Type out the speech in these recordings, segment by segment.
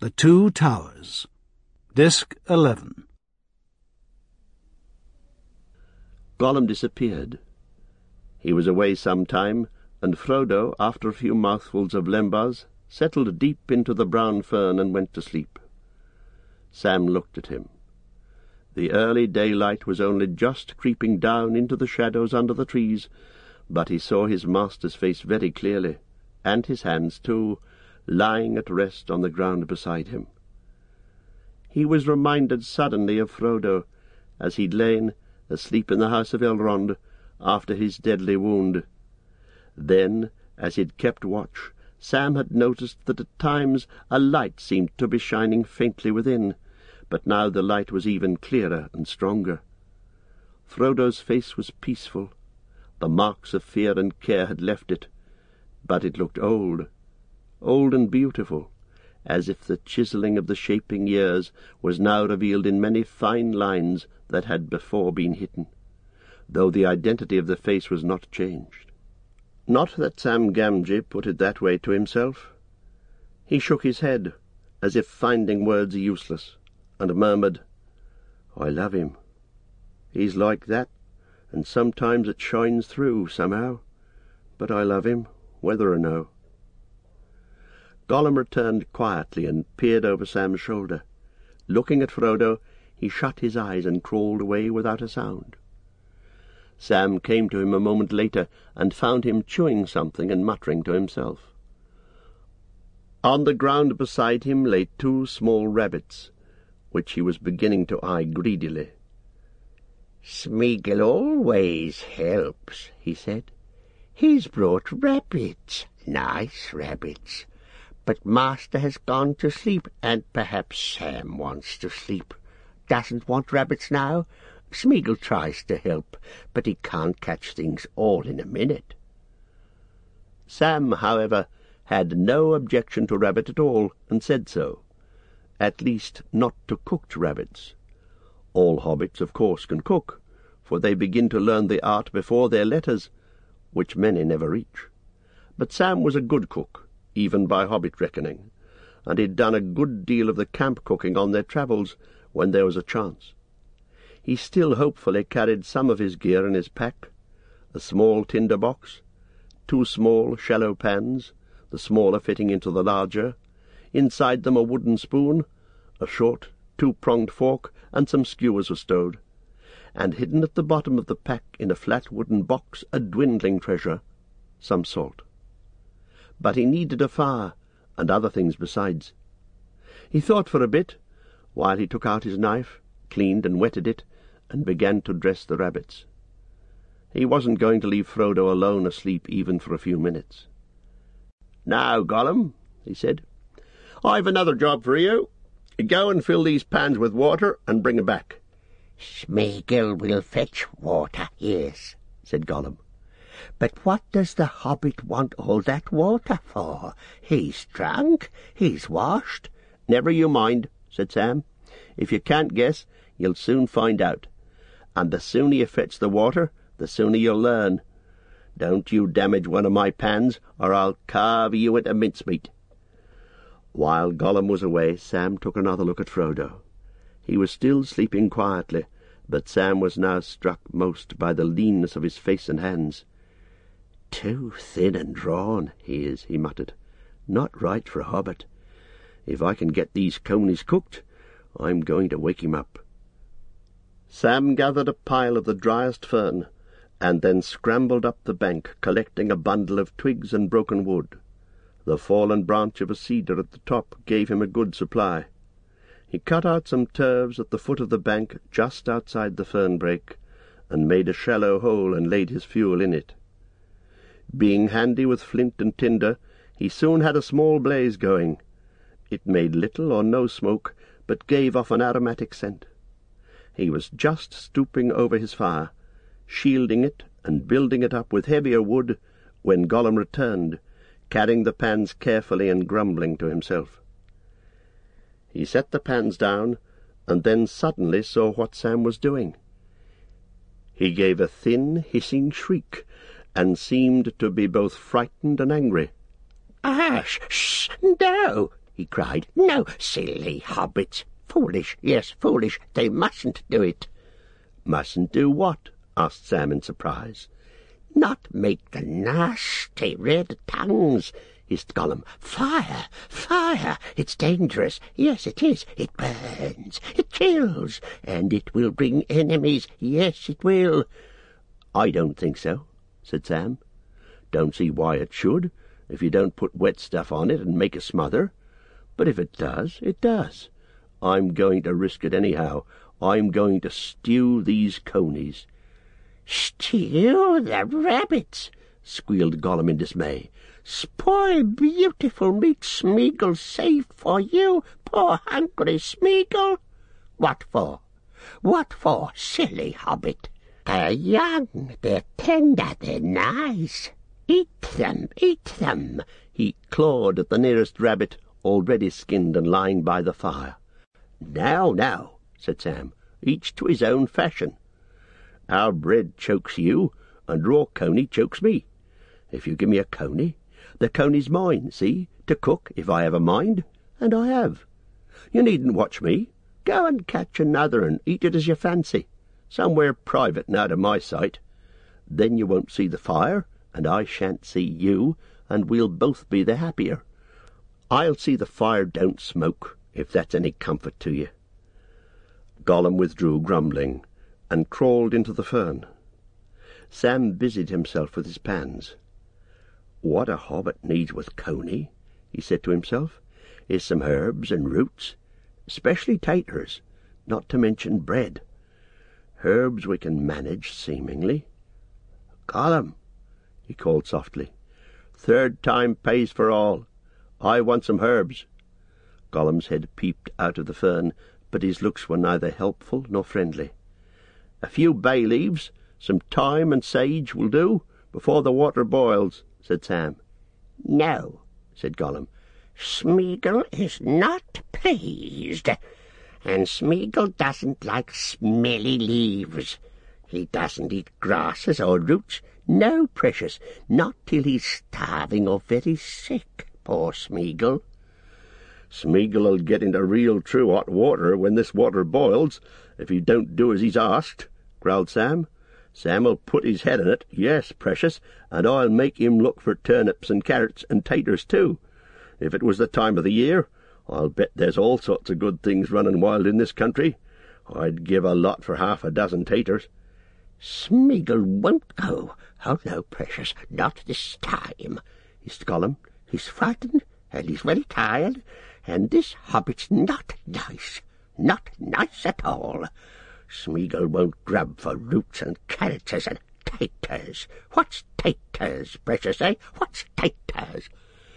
The Two Towers. Disc 11. Gollum disappeared. He was away some time, and Frodo, after a few mouthfuls of lembas, settled deep into the brown fern and went to sleep. Sam looked at him. The early daylight was only just creeping down into the shadows under the trees, but he saw his master's face very clearly, and his hands too, lying at rest on the ground beside him. He was reminded suddenly of Frodo, as he'd lain asleep in the house of Elrond after his deadly wound. Then, as he'd kept watch, Sam had noticed that at times a light seemed to be shining faintly within, but now the light was even clearer and stronger. Frodo's face was peaceful. The marks of fear and care had left it, but it looked old and beautiful, as if the chiselling of the shaping years was now revealed in many fine lines that had before been hidden, though the identity of the face was not changed. Not that Sam Gamgee put it that way to himself. He shook his head, as if finding words useless, and murmured, "I love him. He's like that, and sometimes it shines through, somehow. But I love him, whether or no." Gollum returned quietly and peered over Sam's shoulder. Looking at Frodo, he shut his eyes and crawled away without a sound. Sam came to him a moment later and found him chewing something and muttering to himself. On the ground beside him lay two small rabbits, which he was beginning to eye greedily. "Smeagol always helps," he said. "He's brought rabbits, nice rabbits. But Master has gone to sleep, and perhaps Sam wants to sleep. Doesn't want rabbits now. Smeagol tries to help, but he can't catch things all in a minute." Sam, however, had no objection to rabbit at all, and said so. At least, not to cooked rabbits. All hobbits, of course, can cook, for they begin to learn the art before their letters, which many never reach. But Sam was a good cook, even by hobbit reckoning, and he'd done a good deal of the camp cooking on their travels when there was a chance. He still hopefully carried some of his gear in his pack: a small tinder box, two small shallow pans, the smaller fitting into the larger, inside them a wooden spoon, a short two-pronged fork, and some skewers were stowed, and hidden at the bottom of the pack in a flat wooden box a dwindling treasure, some salt. But he needed a fire, and other things besides. He thought for a bit, while he took out his knife, cleaned and wetted it, and began to dress the rabbits. He wasn't going to leave Frodo alone asleep even for a few minutes. "Now, Gollum," he said, "I've another job for you. Go and fill these pans with water and bring 'em back." "Smeagol will fetch water, yes," said Gollum. "But what does the hobbit want all that water for? He's drunk, he's washed." "Never you mind," said Sam. "If you can't guess, you'll soon find out. And the sooner you fetch the water, the sooner you'll learn. Don't you damage one of my pans, or I'll carve you into mincemeat." While Gollum was away, Sam took another look at Frodo. He was still sleeping quietly, but Sam was now struck most by the leanness of his face and hands. "Too thin and drawn, he is," he muttered. "Not right for a hobbit. If I can get these conies cooked, I'm going to wake him up." Sam gathered a pile of the driest fern, and then scrambled up the bank, collecting a bundle of twigs and broken wood. The fallen branch of a cedar at the top gave him a good supply. He cut out some turves at the foot of the bank just outside the fern brake, and made a shallow hole and laid his fuel in it. Being handy with flint and tinder, he soon had a small blaze going. It made little or no smoke, but gave off an aromatic scent. He was just stooping over his fire, shielding it and building it up with heavier wood, when Gollum returned, carrying the pans carefully and grumbling to himself. He set the pans down, and then suddenly saw what Sam was doing. He gave a thin, hissing shriek, and seemed to be both frightened and angry. "Ah, shh, no!" he cried. "No, silly hobbits. Foolish, yes, foolish. They mustn't do it." "Mustn't do what?" asked Sam in surprise. "Not make the nasty red tongues," hissed Gollum. "Fire! Fire! It's dangerous. Yes, it is. It burns. It kills. And it will bring enemies. Yes, it will." "I don't think so," said Sam. "Don't see why it should, if you don't put wet stuff on it and make a smother. But if it does, it does. I'm going to risk it anyhow. I'm going to stew these conies." "Stew the rabbits!" squealed Gollum in dismay. "Spoil beautiful meat Smeagol saved for you, poor hungry Smeagol! What for? What for, silly hobbit? They're young, they're tender, they're nice. Eat them, eat them." He clawed at the nearest rabbit, already skinned and lying by the fire. "Now, now," said Sam, "each to his own fashion. Our bread chokes you, and raw coney chokes me. If you give me a coney, the coney's mine, see, to cook if I have a mind, and I have. You needn't watch me. Go and catch another and eat it as you fancy, somewhere private and out of my sight. Then you won't see the fire, and I shan't see you, and we'll both be the happier. I'll see the fire don't smoke, if that's any comfort to you." Gollum withdrew grumbling, and crawled into the fern. Sam busied himself with his pans. "What a hobbit needs with coney," he said to himself, "is some herbs and roots, especially taters, not to mention bread. Herbs we can manage, seemingly. Gollum," he called softly, "third time pays for all. I want some herbs." Gollum's head peeped out of the fern, but his looks were neither helpful nor friendly. "A few bay leaves, some thyme and sage will do, before the water boils," said Sam. "No," said Gollum. "Smeagol is not pleased, and Smeagol doesn't like smelly leaves. He doesn't eat grasses or roots. No, precious, not till he's starving or very sick, poor Smeagol." "Smeagol'll get into real true hot water when this water boils, if he don't do as he's asked," growled Sam. "Sam'll put his head in it, yes, precious, and I'll make him look for turnips and carrots and taters too. If it was the time of the year, I'll bet there's all sorts of good things running wild in this country. I'd give a lot for half a dozen taters." "Smeagol won't go. Oh, no, precious, not this time," hissed Gollum. "He's frightened, and he's very tired, and this hobbit's not nice at all. Smeagol won't grub for roots and carrots and taters. What's taters, precious, eh? What's taters?"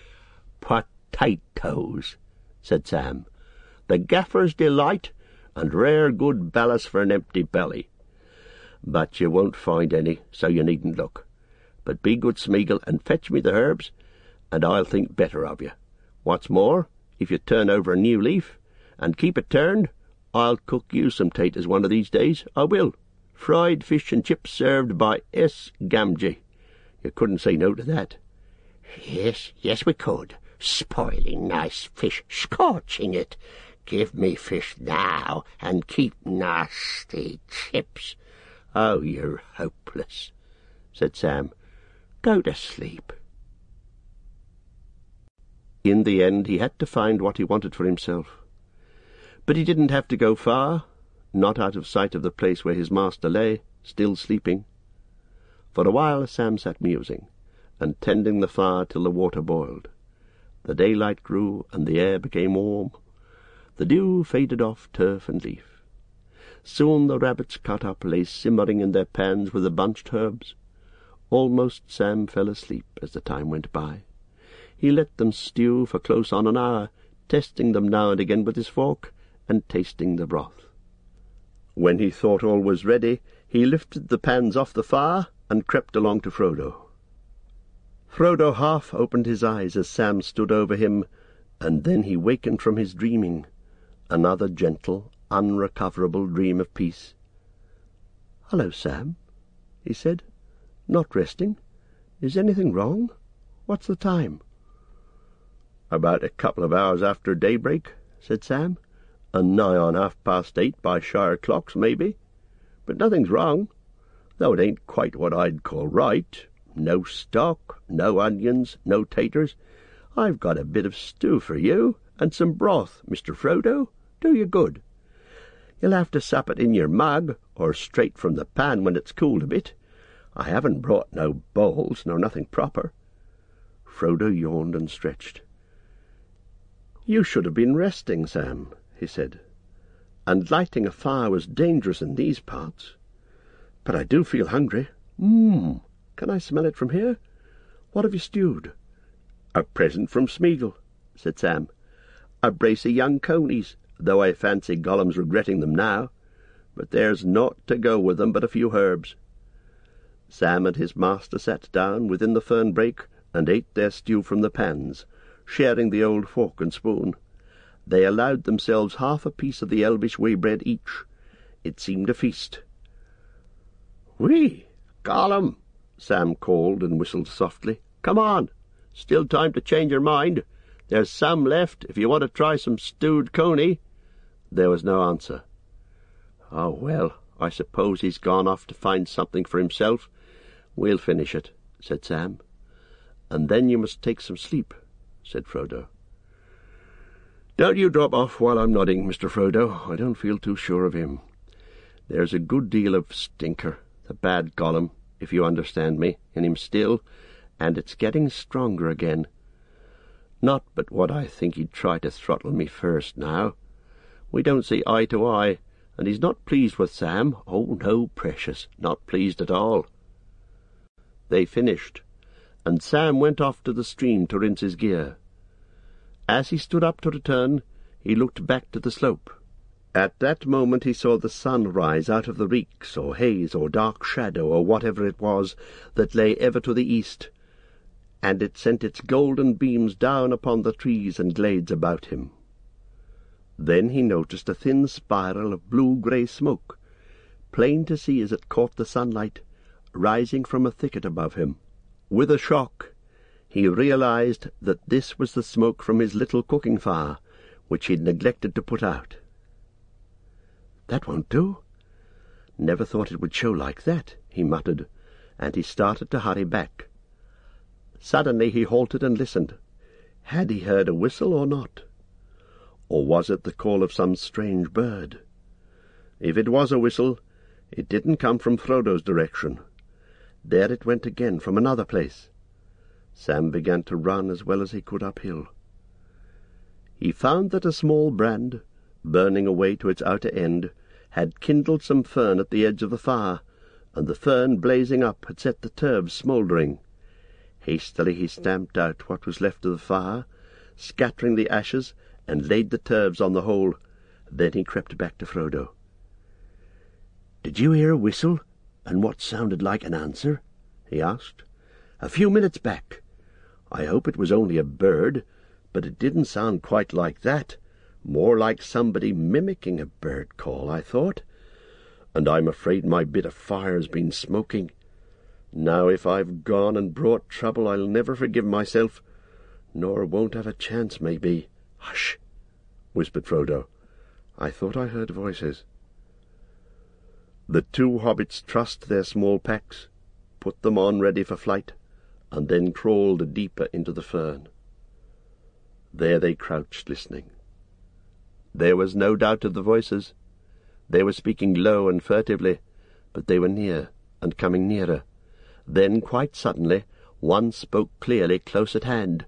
"Potatoes," said Sam. "The gaffer's delight, and rare good ballast for an empty belly. But you won't find any, so you needn't look. But be good, Smeagol, and fetch me the herbs, and I'll think better of you. What's more, if you turn over a new leaf, and keep it turned, I'll cook you some taters one of these days, I will. Fried fish and chips served by S. Gamgee. You couldn't say no to that." Yes, we could. Spoiling nice fish, scorching it. Give me fish now, and keep nasty chips." "Oh, you're hopeless," said Sam. "Go to sleep." In the end he had to find what he wanted for himself. But he didn't have to go far, not out of sight of the place where his master lay, still sleeping. For a while Sam sat musing, and tending the fire till the water boiled. The daylight grew, and the air became warm. The dew faded off turf and leaf. Soon the rabbits cut up lay simmering in their pans with the bunched herbs. Almost Sam fell asleep as the time went by. He let them stew for close on an hour, testing them now and again with his fork, and tasting the broth. When he thought all was ready, he lifted the pans off the fire and crept along to Frodo. Frodo half opened his eyes as Sam stood over him, and then he wakened from his dreaming, another gentle, unrecoverable dream of peace. "Hello, Sam," he said. "Not resting? Is anything wrong? What's the time?" "About a couple of hours after daybreak," said Sam, "and nigh on 8:30 by shire clocks, maybe. But nothing's wrong, though it ain't quite what I'd call right. No stock, no onions, no taters. I've got a bit of stew for you, and some broth, Mr. Frodo. Do you good. You'll have to sup it in your mug, or straight from the pan when it's cooled a bit. I haven't brought no bowls, nor nothing proper." Frodo yawned and stretched. "You should have been resting, Sam," he said, "and lighting a fire was dangerous in these parts. But I do feel hungry. Can I smell it from here? What have you stewed?" "A present from Smeagol," said Sam. "A brace of young conies, though I fancy Gollum's regretting them now. But there's naught to go with them but a few herbs." Sam and his master sat down within the fern brake and ate their stew from the pans, sharing the old fork and spoon. They allowed themselves half a piece of the elvish waybread each. It seemed a feast. "Whee! Gollum!" Sam called and whistled softly. "Come on! Still time to change your mind. There's some left if you want to try some stewed coney." There was no answer. "Oh, well, I suppose he's gone off to find something for himself. We'll finish it," said Sam. "And then you must take some sleep," said Frodo. "Don't you drop off while I'm nodding, Mr. Frodo. I don't feel too sure of him. There's a good deal of stinker, the bad Gollum, if you understand me, in him still, and it's getting stronger again. Not but what I think he'd try to throttle me first now. We don't see eye to eye, and he's not pleased with Sam. Oh, no, precious, not pleased at all." They finished, and Sam went off to the stream to rinse his gear. As he stood up to return, he looked back to the slope. At that moment he saw the sun rise out of the reeks, or haze, or dark shadow, or whatever it was, that lay ever to the east, and it sent its golden beams down upon the trees and glades about him. Then he noticed a thin spiral of blue-grey smoke, plain to see as it caught the sunlight, rising from a thicket above him. With a shock, he realized that this was the smoke from his little cooking fire, which he'd neglected to put out. "That won't do. Never thought it would show like that," he muttered, and he started to hurry back. Suddenly he halted and listened. Had he heard a whistle or not? Or was it the call of some strange bird? If it was a whistle, it didn't come from Frodo's direction. There it went again from another place. Sam began to run as well as he could uphill. He found that a small brand, burning away to its outer end, had kindled some fern at the edge of the fire, and the fern blazing up had set the turves smouldering. Hastily he stamped out what was left of the fire, scattering the ashes, and laid the turves on the hole. Then he crept back to Frodo. "Did you hear a whistle, and what sounded like an answer?" he asked. "A few minutes back. I hope it was only a bird, but it didn't sound quite like that. More like somebody mimicking a bird call, I thought. And I'm afraid my bit of fire's been smoking. Now if I've gone and brought trouble, I'll never forgive myself, nor won't have a chance, maybe." "Hush!" whispered Frodo. "I thought I heard voices." The two hobbits trussed their small packs, put them on ready for flight, and then crawled deeper into the fern. There they crouched, listening. There was no doubt of the voices. They were speaking low and furtively, but they were near, and coming nearer. Then, quite suddenly, one spoke clearly close at hand.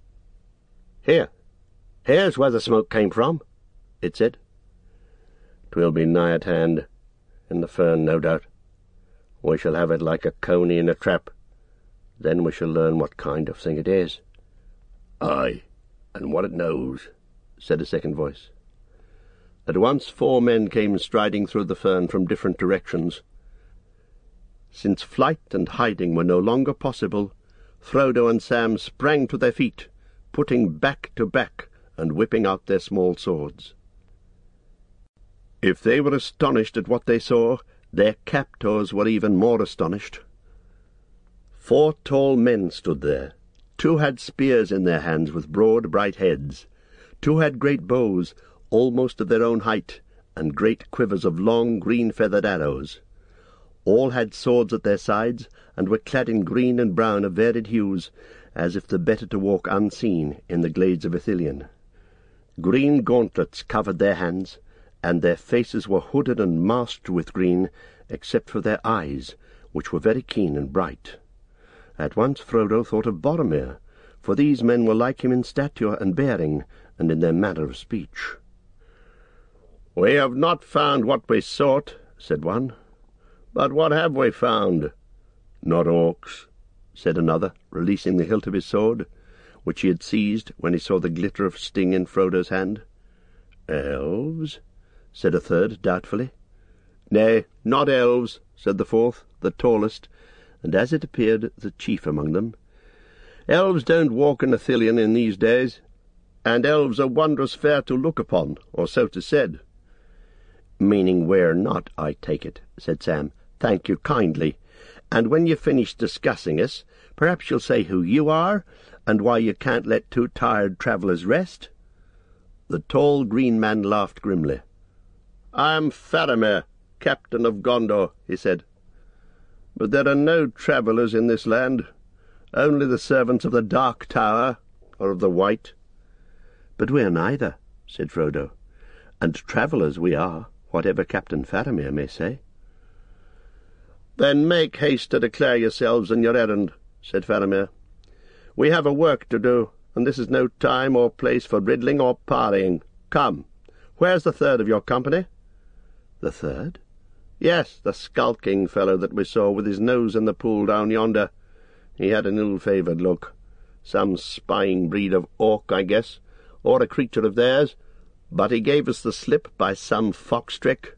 "Here's where the smoke came from," it said. "'Twill be nigh at hand, in the fern, no doubt. We shall have it like a coney in a trap. Then we shall learn what kind of thing it is." "Aye, and what it knows," said a second voice. At once 4 men came striding through the fern from different directions. Since flight and hiding were no longer possible, Frodo and Sam sprang to their feet, putting back to back and whipping out their small swords. If they were astonished at what they saw, their captors were even more astonished. 4 tall men stood there, 2 had spears in their hands with broad, bright heads. 2 had great bows, almost of their own height, and great quivers of long, green-feathered arrows. All had swords at their sides, and were clad in green and brown of varied hues, as if the better to walk unseen in the glades of Ithilien. Green gauntlets covered their hands, and their faces were hooded and masked with green, except for their eyes, which were very keen and bright. At once Frodo thought of Boromir, for these men were like him in stature and bearing, and in their manner of speech. "We have not found what we sought," said one. "But what have we found?" "Not orcs," said another, releasing the hilt of his sword, which he had seized when he saw the glitter of sting in Frodo's hand. "Elves?" said a third, doubtfully. "Nay, not elves," said the fourth, the tallest, and as it appeared the chief among them. "Elves don't walk in Ithilien in these days, and elves are wondrous fair to look upon, or so 'tis said." "Meaning we're not, I take it," said Sam. "Thank you kindly. And when you've finished discussing us, perhaps you'll say who you are, and why you can't let 2 tired travellers rest?" The tall green man laughed grimly. "I am Faramir, captain of Gondor," he said. "But there are no travellers in this land, only the servants of the Dark Tower, or of the White." "But we are neither," said Frodo, "and travellers we are, whatever Captain Faramir may say." "Then make haste to declare yourselves and your errand," said Faramir. "We have a work to do, and this is no time or place for riddling or parleying. Come, where's the third of your company?" "The third?" "Yes, the skulking fellow that we saw with his nose in the pool down yonder. He had an ill-favoured look. Some spying breed of orc, I guess, or a creature of theirs, but he gave us the slip by some fox trick."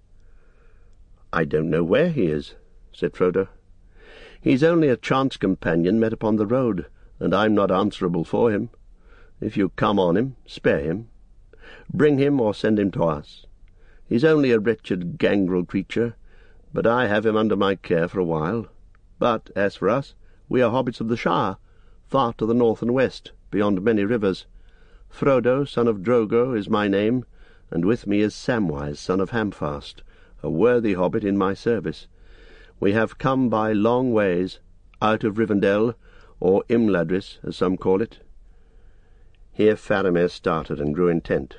"I don't know where he is," said Frodo. "He's only a chance companion met upon the road, and I'm not answerable for him. If you come on him, spare him. Bring him or send him to us. He's only a wretched gangrel creature, but I have him under my care for a while. But as for us, we are hobbits of the Shire, far to the north and west, beyond many rivers. Frodo, son of Drogo, is my name, and with me is Samwise, son of Hamfast, a worthy hobbit in my service. We have come by long ways, out of Rivendell, or Imladris, as some call it." Here Faramir started and grew intent.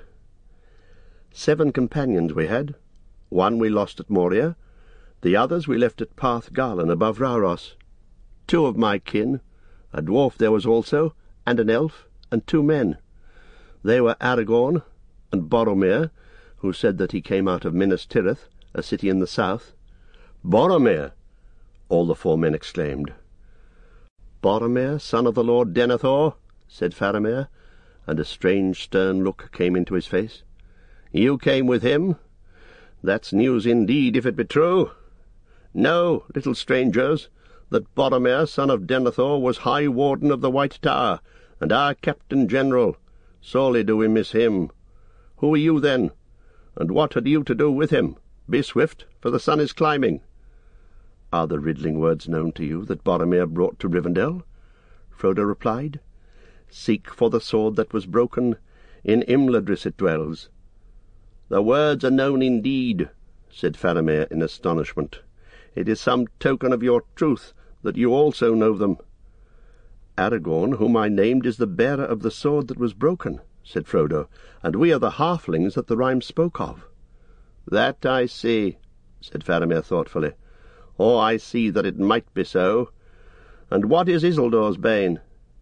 7 companions we had. 1 we lost at Moria, the others we left at Parth Garlan above Rauros. 2 of my kin, a dwarf there was also, and an elf, and 2 men. They were Aragorn and Boromir, who said that he came out of Minas Tirith, a city in the south. "Boromir!" all the 4 men exclaimed. "Boromir, son of the Lord Denethor," said Faramir, and a strange stern look came into his face. "You came with him? That's news indeed, if it be true. Know, little strangers, that Boromir, son of Denethor, was High Warden of the White Tower, and our Captain General. Sorely do we miss him. Who are you, then? And what had you to do with him? Be swift, for the sun is climbing." "Are the riddling words known to you that Boromir brought to Rivendell?" Frodo replied. "Seek for the sword that was broken. In Imladris it dwells." "The words are known indeed," said Faramir in astonishment. "It is some token of your truth that you also know them." "Aragorn, whom I named, is the bearer of the sword that was broken," said Frodo, "and we are the halflings that the rhyme spoke of." "That I see," said Faramir thoughtfully. "Or I see that it might be so. And what is Isildur's bane?"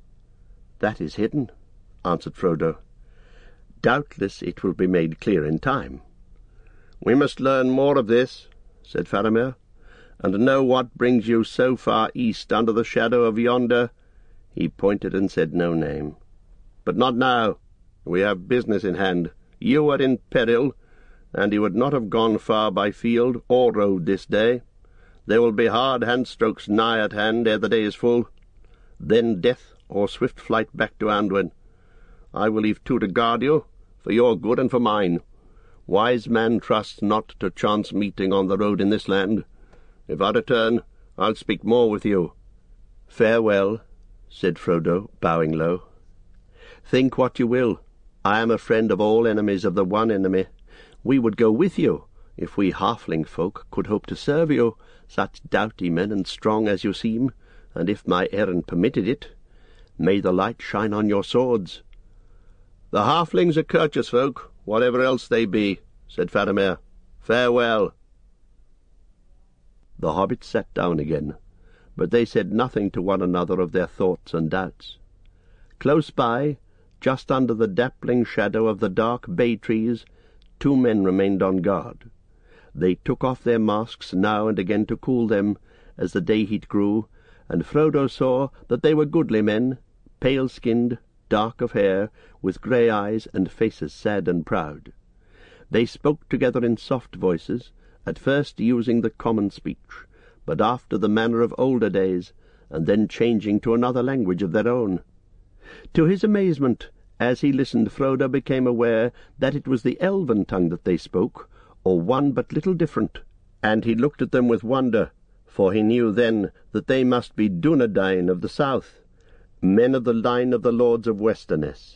"That is hidden," answered Frodo. "Doubtless it will be made clear in time." "We must learn more of this," said Faramir, "and know what brings you so far east under the shadow of yonder—" He pointed and said no name. "But not now. We have business in hand. You are in peril, and you would not have gone far by field or road this day. There will be hard hand-strokes nigh at hand ere the day is full. Then death or swift flight back to Anduin. I will leave 2 to guard you, for your good and for mine. Wise man trusts not to chance meeting on the road in this land. If I return, I'll speak more with you." "Farewell," said Frodo, bowing low. "Think what you will. I am a friend of all enemies of the one enemy. We would go with you, if we halfling folk could hope to serve you, such doughty men and strong as you seem, and if my errand permitted it. May the light shine on your swords." "The halflings are courteous folk, whatever else they be," said Faramir. "Farewell." The hobbits sat down again, but they said nothing to one another of their thoughts and doubts. Close by, just under the dappling shadow of the dark bay-trees, 2 men remained on guard. They took off their masks now and again to cool them, as the day-heat grew, and Frodo saw that they were goodly men, pale-skinned, dark of hair, with grey eyes and faces sad and proud. They spoke together in soft voices, at first using the common speech, but after the manner of older days, and then changing to another language of their own. To his amazement, as he listened, Frodo became aware that it was the elven tongue that they spoke, or one but little different, and he looked at them with wonder, for he knew then that they must be Dunedain of the south, men of the line of the lords of Westerness.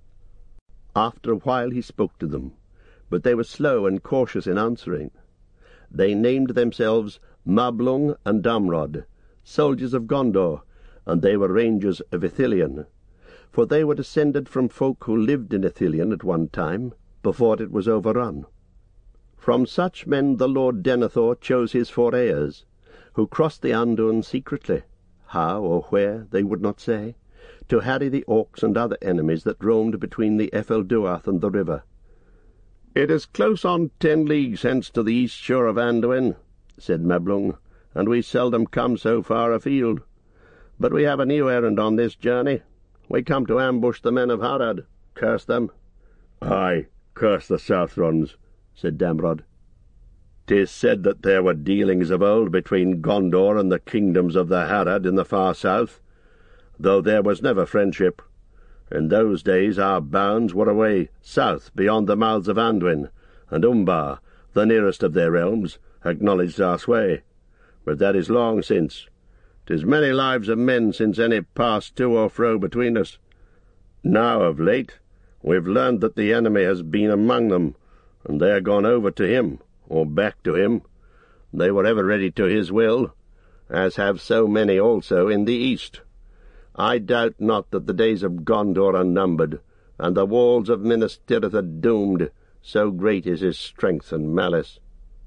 After a while he spoke to them, but they were slow and cautious in answering. They named themselves Mablung and Damrod, soldiers of Gondor, and they were rangers of Ithilien, for they were descended from folk who lived in Ithilien at one time, before it was overrun. From such men the Lord Denethor chose his 4 heirs, who crossed the Anduin secretly, how or where they would not say, to harry the orcs and other enemies that roamed between the Efelduath and the river. "It is close on 10 leagues hence to the east shore of Anduin," said Mablung, "and we seldom come so far afield. But we have a new errand on this journey. We come to ambush the men of Harad. Curse them." "Aye, curse the Southrons," said Damrod. "'Tis said that there were dealings of old between Gondor and the kingdoms of the Harad in the far south, though there was never friendship. In those days our bounds were away south beyond the mouths of Anduin, and Umbar, the nearest of their realms, acknowledged our sway. But that is long since. 'Tis many lives of men since any passed to or fro between us. Now, of late, we've learned that the enemy has been among them, and they are gone over to him, or back to him. They were ever ready to his will, as have so many also in the east. I doubt not that the days of Gondor are numbered, and the walls of Minas Tirith are doomed, so great is his strength and malice.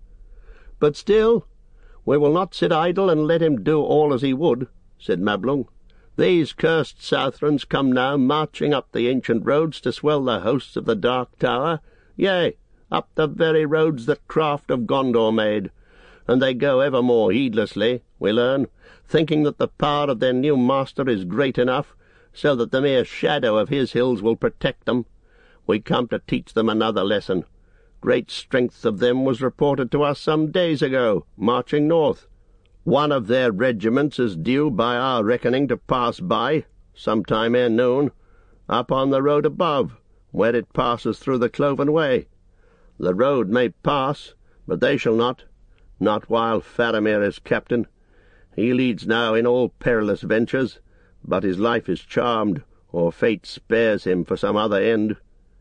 But still, we will not sit idle and let him do all as he would," said Mablung. "These cursed Southrons come now marching up the ancient roads to swell the hosts of the Dark Tower, yea, up the very roads that craft of Gondor made, and they go evermore heedlessly, we learn, thinking that the power of their new master is great enough, so that the mere shadow of his hills will protect them. We come to teach them another lesson. Great strength of them was reported to us some days ago, marching north. One of their regiments is due by our reckoning to pass by, some time ere noon, up on the road above, where it passes through the Cloven Way. The road may pass, but they shall not while Faramir is captain. He leads now in all perilous ventures, but his life is charmed, or fate spares him for some other end."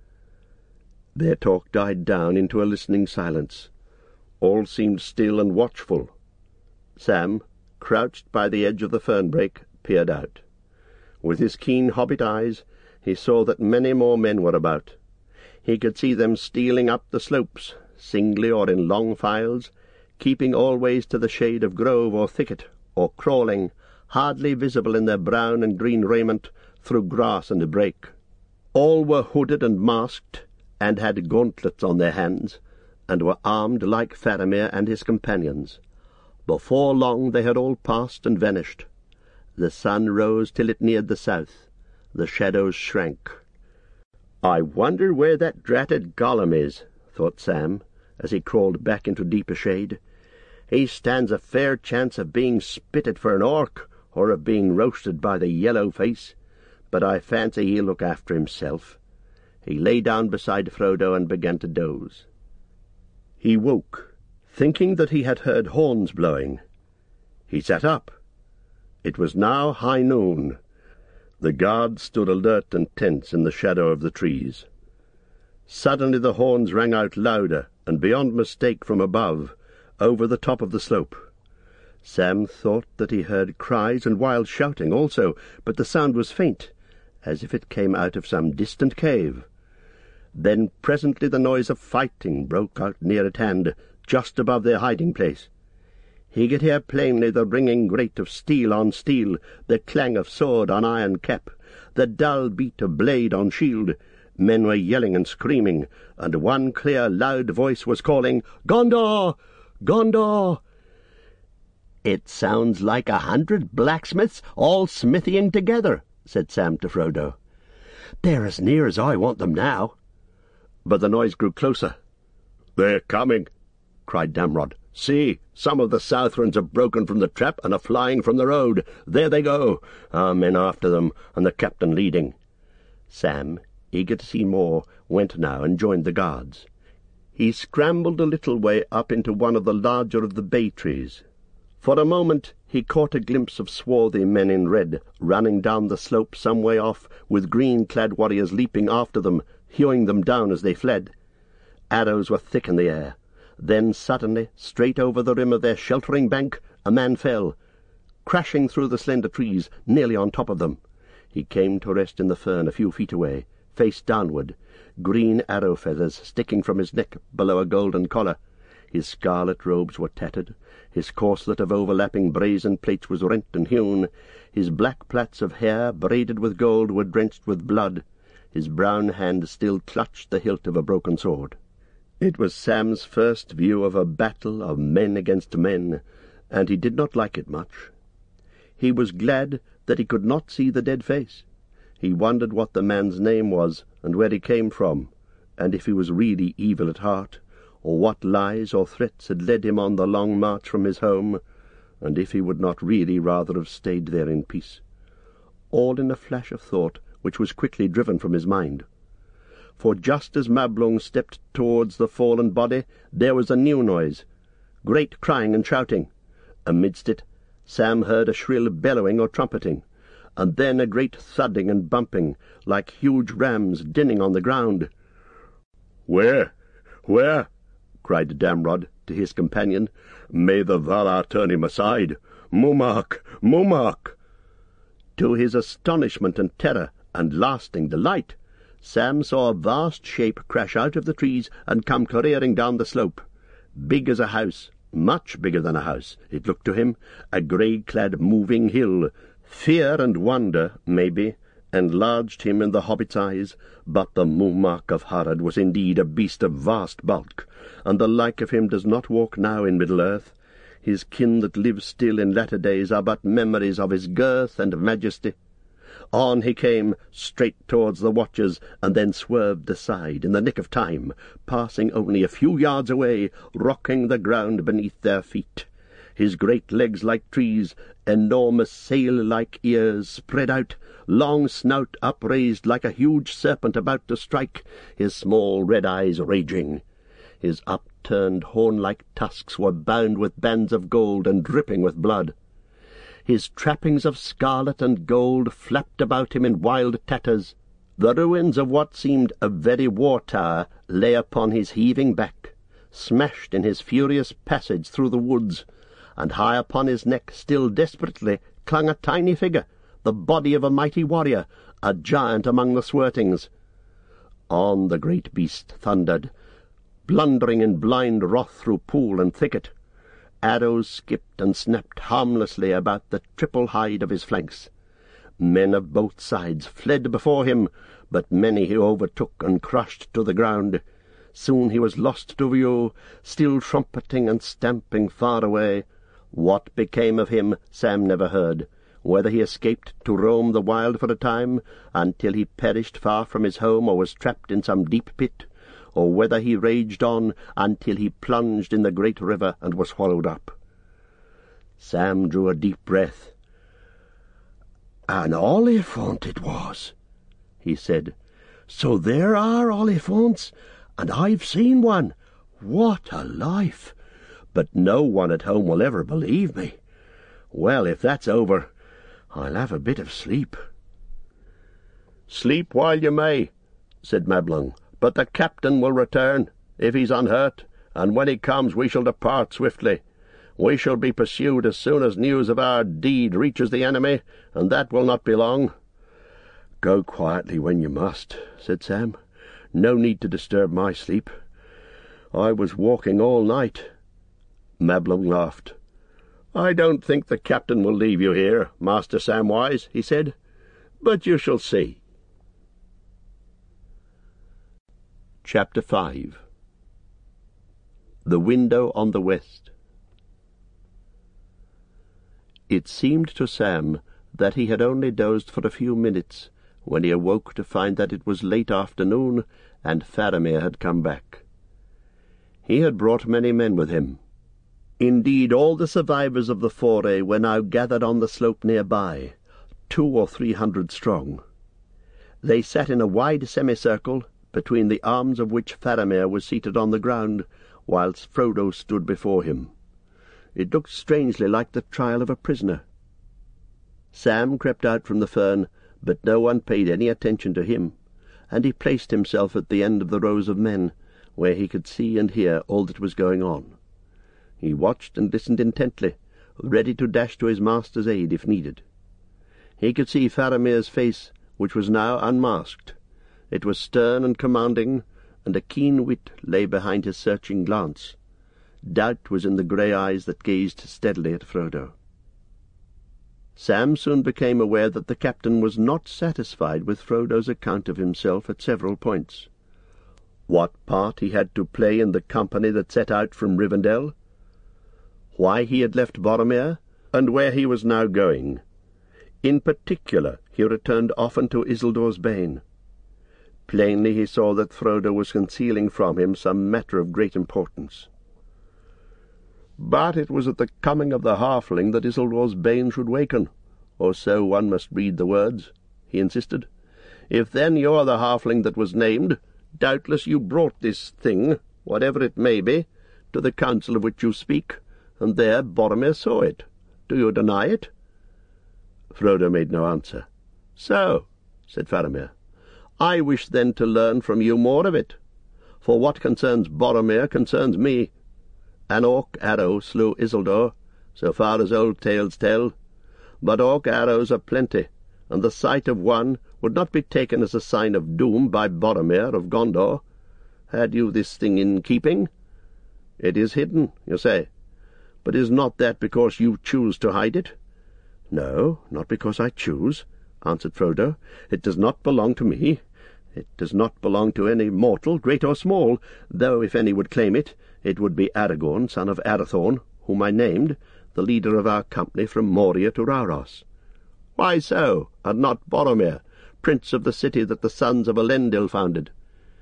Their talk died down into a listening silence. All seemed still and watchful. Sam, crouched by the edge of the fernbrake, peered out. With his keen hobbit eyes he saw that many more men were about. He could see them stealing up the slopes, singly or in long files, keeping always to the shade of grove or thicket, or crawling, hardly visible in their brown and green raiment, through grass and brake. All were hooded and masked, and had gauntlets on their hands, and were armed like Faramir and his companions. Before long they had all passed and vanished. The sun rose till it neared the south. The shadows shrank. "I wonder where that dratted Gollum is," thought Sam, as he crawled back into deeper shade. "He stands a fair chance of being spitted for an orc, or of being roasted by the yellow-face, but I fancy he'll look after himself." He lay down beside Frodo and began to doze. He woke, thinking that he had heard horns blowing. He sat up. It was now high noon, The guards stood alert and tense in the shadow of the trees. Suddenly the horns rang out louder, and beyond mistake from above, over the top of the slope. Sam thought that he heard cries and wild shouting also, but the sound was faint, as if it came out of some distant cave. Then presently the noise of fighting broke out near at hand, just above their hiding-place. He could hear plainly the ringing grate of steel on steel, the clang of sword on iron cap, the dull beat of blade on shield. Men were yelling and screaming, and one clear, loud voice was calling, "Gondor! Gondor!" "It sounds like 100 blacksmiths all smithying together," said Sam to Frodo. "They're as near as I want them now." But the noise grew closer. "They're coming," cried Damrod. "See, some of the Southrons have broken from the trap and are flying from the road. There they go, our men after them, and the captain leading." Sam, eager to see more, went now and joined the guards. He scrambled a little way up into one of the larger of the bay trees. For a moment he caught a glimpse of swarthy men in red running down the slope some way off, with green-clad warriors leaping after them, hewing them down as they fled. Arrows were thick in the air. Then suddenly, straight over the rim of their sheltering bank, a man fell, crashing through the slender trees, nearly on top of them. He came to rest in the fern a few feet away, face downward, green arrow feathers sticking from his neck below a golden collar. His scarlet robes were tattered, his corselet of overlapping brazen plates was rent and hewn, his black plaits of hair, braided with gold, were drenched with blood. His brown hand still clutched the hilt of a broken sword. It was Sam's first view of a battle of men against men, and he did not like it much. He was glad that he could not see the dead face. He wondered what the man's name was, and where he came from, and if he was really evil at heart, or what lies or threats had led him on the long march from his home, and if he would not really rather have stayed there in peace. All in a flash of thought which was quickly driven from his mind. For just as Mablung stepped towards the fallen body, there was a new noise, great crying and shouting. Amidst it, Sam heard a shrill bellowing or trumpeting, and then a great thudding and bumping, like huge rams dinning on the ground. "Where? Where?" cried Damrod to his companion. "May the Valar turn him aside! Mumak! Mumak!" To his astonishment and terror and lasting delight, Sam saw a vast shape crash out of the trees and come careering down the slope. Big as a house, much bigger than a house, it looked to him, a grey-clad moving hill. Fear and wonder, maybe, enlarged him in the hobbit's eyes, but the Mumak of Harad was indeed a beast of vast bulk, and the like of him does not walk now in Middle-earth. His kin that live still in latter days are but memories of his girth and majesty. On he came, straight towards the watchers, and then swerved aside in the nick of time, passing only a few yards away, rocking the ground beneath their feet. His great legs like trees, enormous sail-like ears spread out, long snout upraised like a huge serpent about to strike, his small red eyes raging. His upturned horn-like tusks were bound with bands of gold and dripping with blood. His trappings of scarlet and gold flapped about him in wild tatters. The ruins of what seemed a very war-tower lay upon his heaving back, smashed in his furious passage through the woods, and high upon his neck still desperately clung a tiny figure, the body of a mighty warrior, a giant among the Swertings. On the great beast thundered, blundering in blind wrath through pool and thicket. Arrows skipped and snapped harmlessly about the triple hide of his flanks. Men of both sides fled before him, but many he overtook and crushed to the ground. Soon he was lost to view, still trumpeting and stamping far away. What became of him Sam never heard, whether he escaped to roam the wild for a time, until he perished far from his home or was trapped in some deep pit, or whether he raged on until he plunged in the great river and was swallowed up. Sam drew a deep breath. "An Oliphaunt it was," he said. "So there are Oliphants, and I've seen one. What a life! But no one at home will ever believe me. Well, if that's over, I'll have a bit of sleep." "Sleep while you may," said Mablung, "but the captain will return, if he's unhurt, and when he comes we shall depart swiftly. We shall be pursued as soon as news of our deed reaches the enemy, and that will not be long." "Go quietly when you must," said Sam. "No need to disturb my sleep. I was walking all night." Mablung laughed. "I don't think the captain will leave you here, Master Samwise," he said, "but you shall see." Chapter 5. The Window on the West. It seemed to Sam that he had only dozed for a few minutes when he awoke to find that it was late afternoon and Faramir had come back. He had brought many men with him. Indeed, all the survivors of the foray were now gathered on the slope nearby, 200 or 300 strong. They sat in a wide semicircle, between the arms of which Faramir was seated on the ground, whilst Frodo stood before him. It looked strangely like the trial of a prisoner. Sam crept out from the fern, but no one paid any attention to him, and he placed himself at the end of the rows of men, where he could see and hear all that was going on. He watched and listened intently, ready to dash to his master's aid if needed. He could see Faramir's face, which was now unmasked. It was stern and commanding, and a keen wit lay behind his searching glance. Doubt was in the grey eyes that gazed steadily at Frodo. Sam soon became aware that the captain was not satisfied with Frodo's account of himself at several points. What part he had to play in the company that set out from Rivendell, why he had left Boromir, and where he was now going. In particular, he returned often to Isildur's Bane. Plainly he saw that Frodo was concealing from him some matter of great importance. But it was at the coming of the halfling that Isildur's Bane should waken, or so one must read the words, he insisted. If then you're the halfling that was named, doubtless you brought this thing, whatever it may be, to the council of which you speak, and there Boromir saw it. Do you deny it?" Frodo made no answer. "So," said Faramir, "I wish then to learn from you more of it, for what concerns Boromir concerns me. An orc arrow slew Isildur, so far as old tales tell, but orc arrows are plenty, and the sight of one would not be taken as a sign of doom by Boromir of Gondor. Had you this thing in keeping? It is hidden, you say, but is not that because you choose to hide it?" "No, not because I choose," answered Frodo. "It does not belong to me. It does not belong to any mortal, great or small, though if any would claim it, it would be Aragorn, son of Arathorn, whom I named, the leader of our company from Moria to Rauros." "Why so, and not Boromir, prince of the city that the sons of Elendil founded?"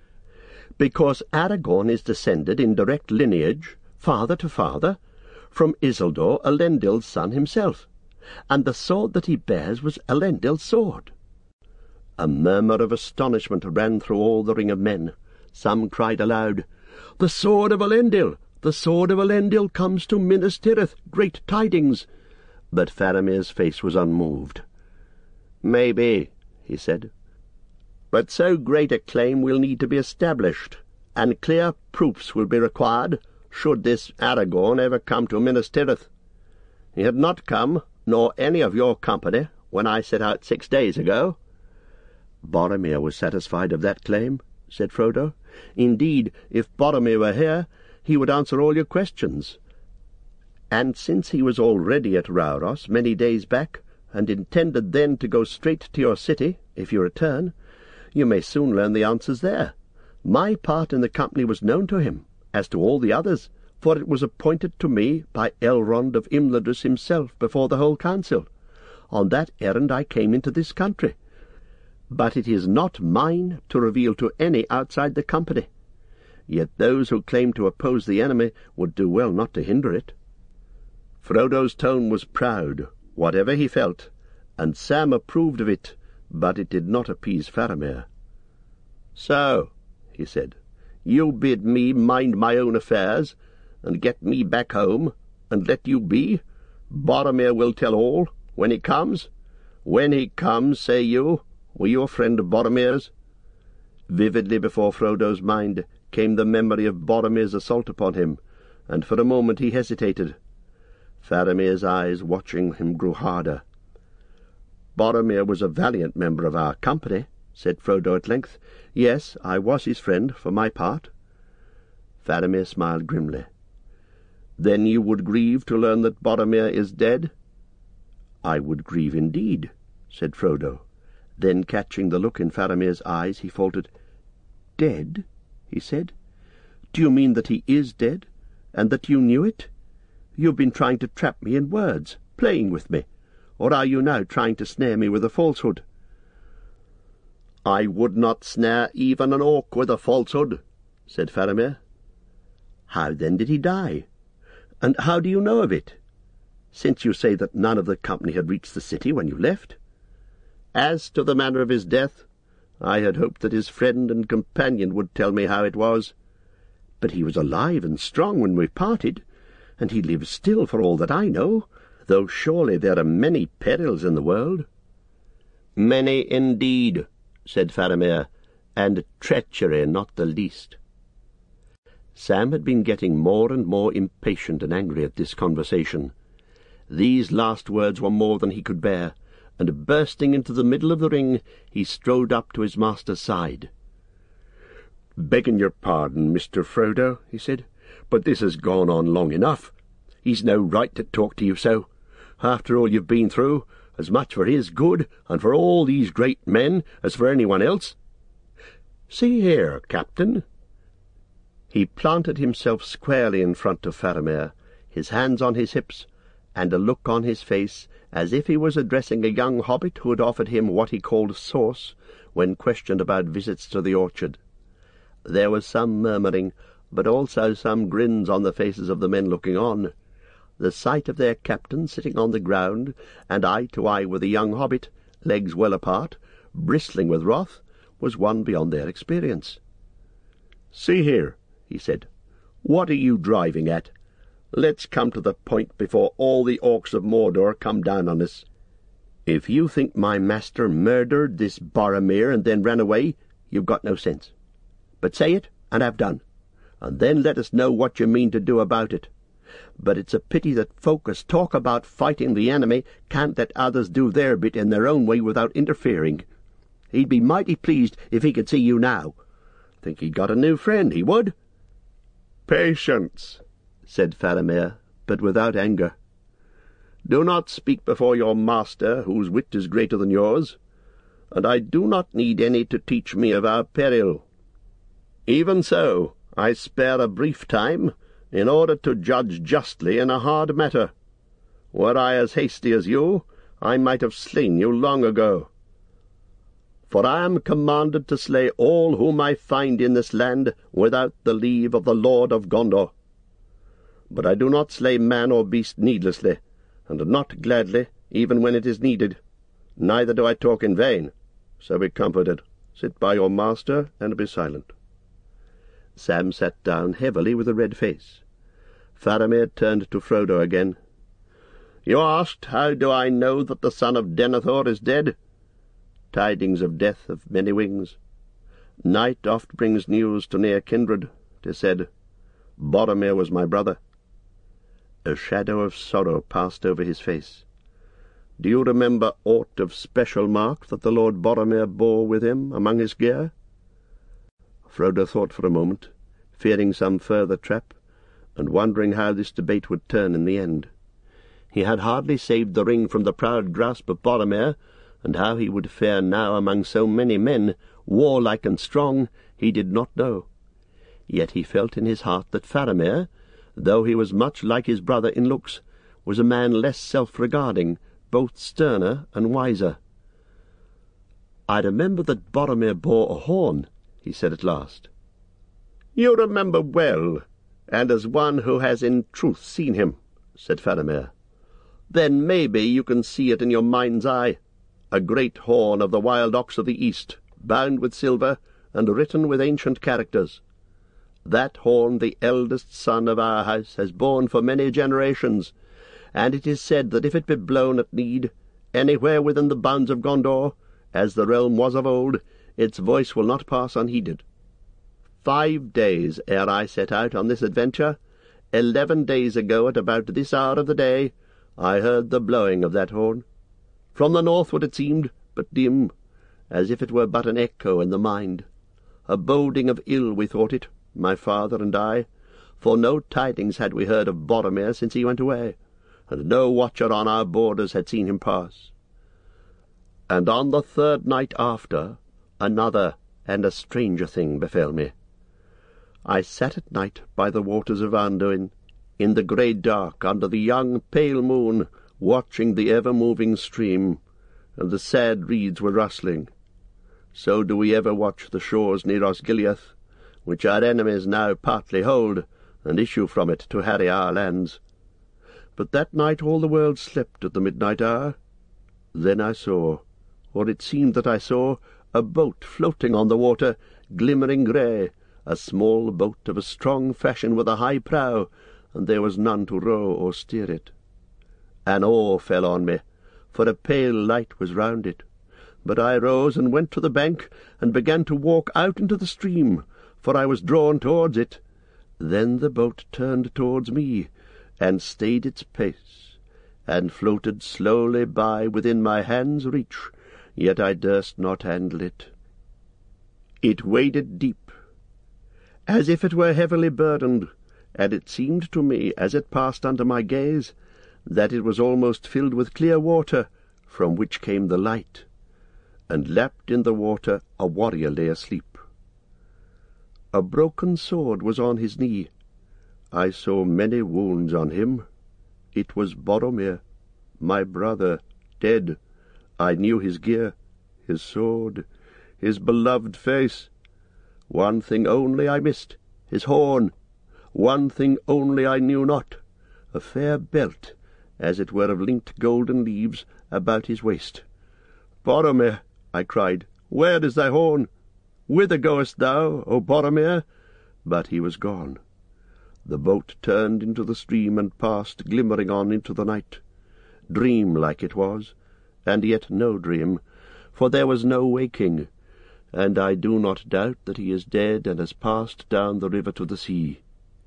"Because Aragorn is descended in direct lineage, father to father, from Isildur, Elendil's son himself, and the sword that he bears was Elendil's sword." A murmur of astonishment ran through all the ring of men. Some cried aloud, "The sword of Elendil! The sword of Elendil comes to Minas Tirith! Great tidings!" But Faramir's face was unmoved. "Maybe," he said, "but so great a claim will need to be established, and clear proofs will be required should this Aragorn ever come to Minas Tirith. He had not come, nor any of your company, when I set out 6 days ago." "Boromir was satisfied of that claim," said Frodo. "Indeed, if Boromir were here, he would answer all your questions. And since he was already at Rauros many days back, and intended then to go straight to your city, if you return, you may soon learn the answers there. My part in the company was known to him, as to all the others, for it was appointed to me by Elrond of Imladris himself before the whole council. On that errand I came into this country. But it is not mine to reveal to any outside the company. Yet those who claim to oppose the enemy would do well not to hinder it." Frodo's tone was proud, whatever he felt, and Sam approved of it, but it did not appease Faramir. "So," he said, "you bid me mind my own affairs, and get me back home, and let you be? Boromir will tell all, when he comes? When he comes, say you? were you a friend of Boromir's?" Vividly before Frodo's mind came the memory of Boromir's assault upon him, and for a moment he hesitated. Faramir's eyes, watching him, grew harder. "Boromir was a valiant member of our company," said Frodo at length. "Yes, I was his friend, for my part." Faramir smiled grimly. "Then you would grieve to learn that Boromir is dead?" "I would grieve indeed," said Frodo. Then, catching the look in Faramir's eyes, he faltered. "Dead?" he said. "Do you mean that he is dead, and that you knew it? You have been trying to trap me in words, playing with me, or are you now trying to snare me with a falsehood?" "I would not snare even an orc with a falsehood," said Faramir. "How then did he die? And how do you know of it, since you say that none of the company had reached the city when you left?" "As to the manner of his death, I had hoped that his friend and companion would tell me how it was. But he was alive and strong when we parted, and he lives still for all that I know, though surely there are many perils in the world." "Many indeed," said Faramir, "and treachery not the least." Sam had been getting more and more impatient and angry at this conversation. These last words were more than he could bear, and bursting into the middle of the ring, he strode up to his master's side. "Begging your pardon, Mr. Frodo," he said, "but this has gone on long enough. He's no right to talk to you so. After all you've been through, as much for his good and for all these great men as for anyone else. See here, Captain." He planted himself squarely in front of Faramir, his hands on his hips, and a look on his face as if he was addressing a young hobbit who had offered him what he called sauce when questioned about visits to the orchard. There was some murmuring, but also some grins on the faces of the men looking on. The sight of their captain sitting on the ground, and eye to eye with the young hobbit, legs well apart, bristling with wrath, was one beyond their experience. "See here," he said, "what are you driving at? Let's come to the point before all the orcs of Mordor come down on us. If you think my master murdered this Boromir and then ran away, you've got no sense. But say it, and have done, and then let us know what you mean to do about it. But it's a pity that folk as talk about fighting the enemy can't let others do their bit in their own way without interfering. He'd be mighty pleased if he could see you now. Think he'd got a new friend, he would." "Patience," said Faramir, but without anger. "Do not speak before your master, whose wit is greater than yours, and I do not need any to teach me of our peril. Even so, I spare a brief time, in order to judge justly in a hard matter. Were I as hasty as you, I might have slain you long ago. For I am commanded to slay all whom I find in this land without the leave of the Lord of Gondor. But I do not slay man or beast needlessly, and not gladly, even when it is needed. Neither do I talk in vain. So be comforted. Sit by your master, and be silent." Sam sat down heavily with a red face. Faramir turned to Frodo again. "You asked, how do I know that the son of Denethor is dead? Tidings of death of many wings. Night oft brings news to near kindred, 'tis said. Boromir was my brother." A shadow of sorrow passed over his face. "Do you remember aught of special mark that the Lord Boromir bore with him among his gear?" Frodo thought for a moment, fearing some further trap, and wondering how this debate would turn in the end. He had hardly saved the ring from the proud grasp of Boromir, and how he would fare now among so many men, warlike and strong, he did not know. Yet he felt in his heart that Faramir, though he was much like his brother in looks, was a man less self-regarding, both sterner and wiser. "I remember that Boromir bore a horn," he said at last. "You remember well, and as one who has in truth seen him," said Faramir. "Then maybe you can see it in your mind's eye, a great horn of the wild ox of the east, bound with silver and written with ancient characters. That horn the eldest son of our house has borne for many generations, and it is said that if it be blown at need, anywhere within the bounds of Gondor, As the realm was of old, its voice will not pass unheeded. 5 days ere I set out on this adventure, 11 days ago at about this hour of the day, I heard the blowing of that horn. From the northward it seemed, but dim, as if it were but an echo in the mind. A boding of ill we thought it, my father and I, for no tidings had we heard of Boromir since he went away, and no watcher on our borders had seen him pass. And on the 3rd night after, another and a stranger thing befell me. I sat at night by the waters of Anduin, in the grey dark under the young pale moon, watching the ever-moving stream, and the sad reeds were rustling. So do we ever watch the shores near Osgiliath, which our enemies now partly hold, and issue from it to harry our lands. But that night all the world slept at the midnight hour. Then I saw, or it seemed that I saw, a boat floating on the water, glimmering grey, a small boat of a strong fashion with a high prow, and there was none to row or steer it. An awe fell on me, for a pale light was round it. But I rose and went to the bank, and began to walk out into the stream, for I was drawn towards it. Then the boat turned towards me, and stayed its pace, and floated slowly by within my hand's reach, yet I durst not handle it. It waded deep, as if it were heavily burdened, and it seemed to me, as it passed under my gaze, that it was almost filled with clear water, from which came the light, and lapped in the water a warrior lay asleep. A broken sword was on his knee. I saw many wounds on him. It was Boromir, my brother, dead. I knew his gear, his sword, his beloved face. One thing only I missed, his horn. One thing only I knew not, a fair belt, as it were of linked golden leaves, about his waist. Boromir, I cried, where is thy horn? Whither goest thou, O Boromir? But he was gone. The boat turned into the stream and passed glimmering on into the night. Dream-like it was, and yet no dream, for there was no waking, and I do not doubt that he is dead and has passed down the river to the sea.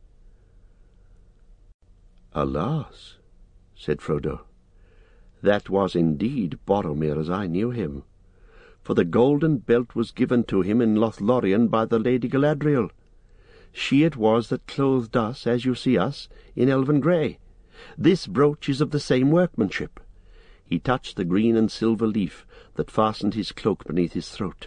Alas, said Frodo, that was indeed Boromir as I knew him, for the golden belt was given to him in Lothlorien by the Lady Galadriel. She it was that clothed us, as you see us, in elven grey. This brooch is of the same workmanship. He touched the green and silver leaf that fastened his cloak beneath his throat.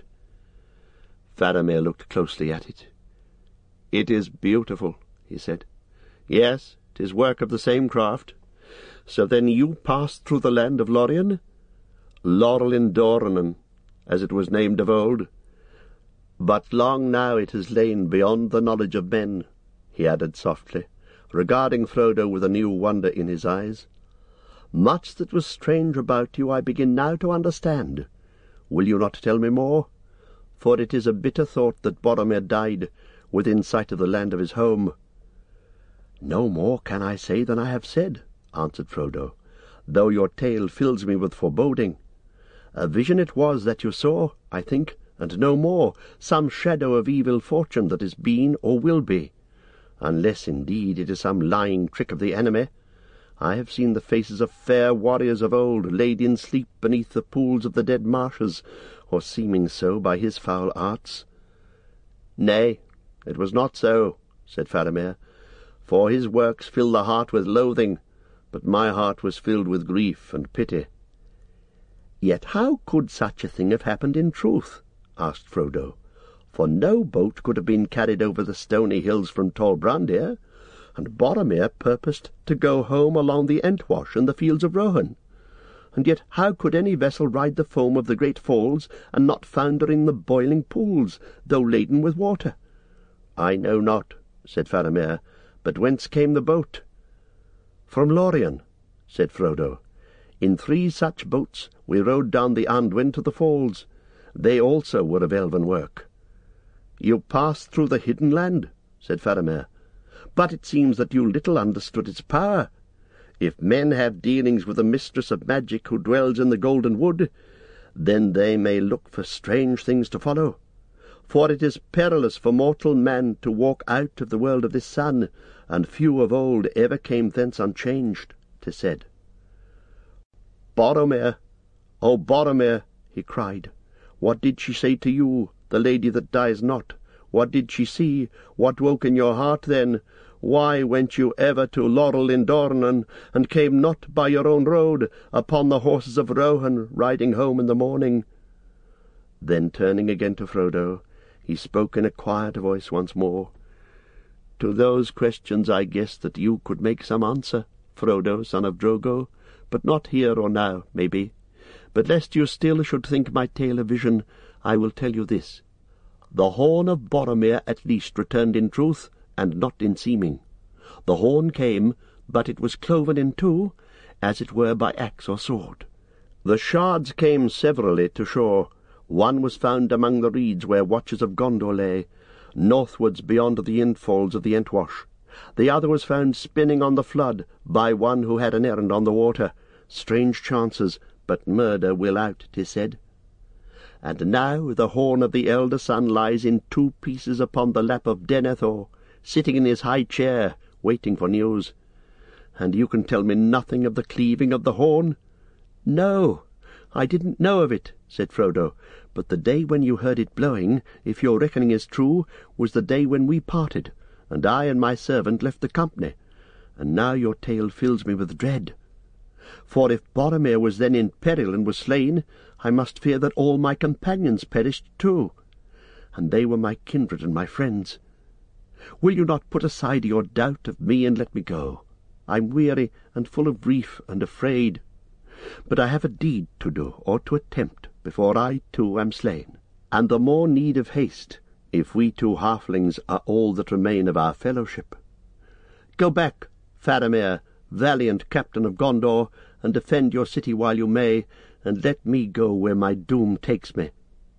Faramir looked closely at it. "It is beautiful," he said. "Yes, 'tis work of the same craft. So then you passed through the land of Lorien? Lorelin Doranen, as it was named of old. But long now it has lain beyond the knowledge of men," he added softly, regarding Frodo with a new wonder in his eyes. "Much that was strange about you I begin now to understand. Will you not tell me more? For it is a bitter thought that Boromir died within sight of the land of his home." "No more can I say than I have said," answered Frodo, "though your tale fills me with foreboding. A vision it was that you saw, I think, and no more, some shadow of evil fortune that has been or will be, unless indeed it is some lying trick of the enemy. I have seen the faces of fair warriors of old laid in sleep beneath the pools of the dead marshes, or seeming so by his foul arts." "Nay, it was not so," said Faramir, "for his works fill the heart with loathing, but my heart was filled with grief and pity." "Yet how could such a thing have happened in truth?" asked Frodo, "for no boat could have been carried over the stony hills from Tol Brandir, and Boromir purposed to go home along the Entwash and the fields of Rohan. And yet how could any vessel ride the foam of the great falls and not founder in the boiling pools, though laden with water?" "I know not," said Faramir, "but whence came the boat?" "From Lorien," said Frodo. "In 3 such boats we rowed down the Anduin to the falls. They also were of elven work." "You passed through the hidden land," said Faramir, "but it seems that you little understood its power. If men have dealings with the mistress of magic who dwells in the Golden Wood, then they may look for strange things to follow. For it is perilous for mortal man to walk out of the world of this sun, and few of old ever came thence unchanged, 'tis said. Boromir, O Boromir, he cried, what did she say to you, the lady that dies not? What did she see? What woke in your heart then? Why went you ever to Laurel in Dornan, and came not by your own road, upon the horses of Rohan, riding home in the morning? Then turning again to Frodo, he spoke in a quiet voice once more. To those questions I guess that you could make some answer, Frodo, son of Drogo, but not here or now, maybe. But lest you still should think my tale a vision, I will tell you this. The horn of Boromir at least returned in truth, and not in seeming. The horn came, but it was cloven in two, as it were by axe or sword. The shards came severally to shore. One was found among the reeds where watches of Gondor lay, northwards beyond the infalls of the Entwash. The other was found spinning on the flood by one who had an errand on the water. Strange chances, but murder will out, 'tis said. And now the horn of the elder son lies in two pieces upon the lap of Denethor, sitting in his high chair, waiting for news. And you can tell me nothing of the cleaving of the horn? No, I didn't know of it, said Frodo, but the day when you heard it blowing, if your reckoning is true, was the day when we parted, and I and my servant left the company, and now your tale fills me with dread. For if Boromir was then in peril and was slain, I must fear that all my companions perished too, and they were my kindred and my friends. Will you not put aside your doubt of me and let me go? I'm weary and full of grief and afraid. But I have a deed to do, or to attempt, before I too am slain, and the more need of haste, if we two halflings are all that remain of our fellowship. Go back, Faramir, valiant captain of Gondor, and defend your city while you may, and let me go where my doom takes me.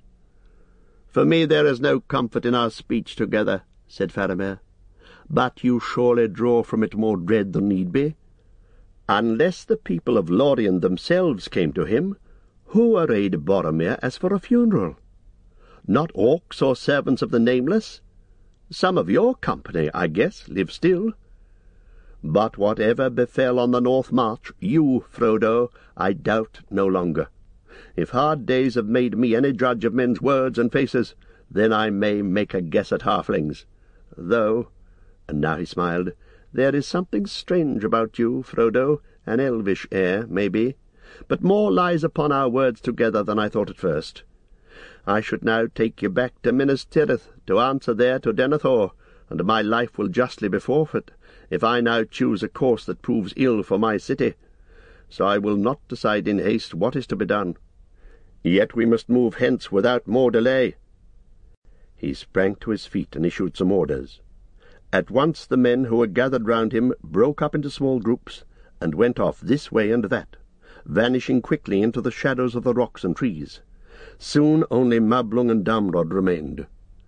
For me there is no comfort in our speech together, said Faramir, but you surely draw from it more dread than need be. Unless the people of Lorien themselves came to him, who arrayed Boromir as for a funeral? Not orcs or servants of the Nameless? Some of your company, I guess, live still. But whatever befell on the North March, you, Frodo, I doubt no longer. If hard days have made me any judge of men's words and faces, then I may make a guess at halflings. Though, and now he smiled, there is something strange about you, Frodo, an elvish air, maybe, but more lies upon our words together than I thought at first. I should now take you back to Minas Tirith to answer there to Denethor, and my life will justly be forfeit, if I now choose a course that proves ill for my city. So I will not decide in haste what is to be done. Yet we must move hence without more delay. He sprang to his feet and issued some orders. At once the men who were gathered round him broke up into small groups, and went off this way and that, vanishing quickly into the shadows of the rocks and trees. Soon only Mablung and Damrod remained.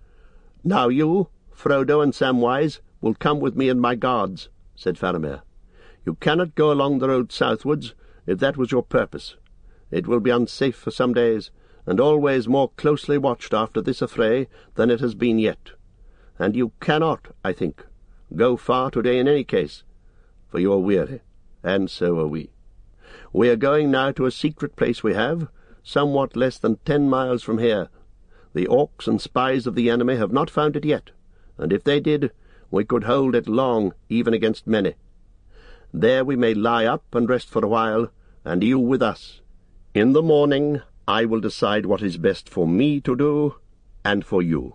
Now you, Frodo and Samwise, will come with me and my guards, said Faramir. You cannot go along the road southwards, if that was your purpose. It will be unsafe for some days, and always more closely watched after this affray than it has been yet. And you cannot, I think, go far today in any case, for you are weary, and so are we. We are going now to a secret place we have, somewhat less than 10 miles from here. The orcs and spies of the enemy have not found it yet, and if they did, we could hold it long, even against many. There we may lie up and rest for a while, and you with us. In the morning I will decide what is best for me to do, and for you.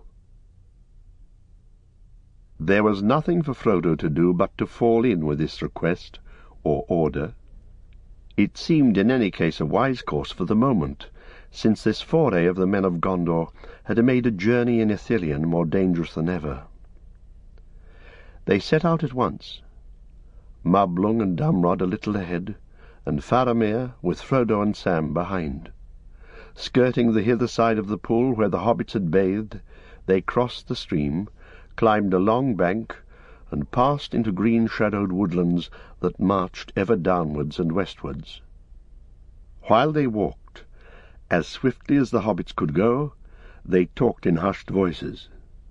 There was nothing for Frodo to do but to fall in with this request, or order. It seemed in any case a wise course for the moment, since this foray of the men of Gondor had made a journey in Ithilien more dangerous than ever. They set out at once, Mablung and Damrod a little ahead, and Faramir with Frodo and Sam behind. Skirting the hither side of the pool where the hobbits had bathed, they crossed the stream, climbed a long bank, and passed into green-shadowed woodlands that marched ever downwards and westwards. While they walked, As swiftly as the hobbits could go, they talked in hushed voices.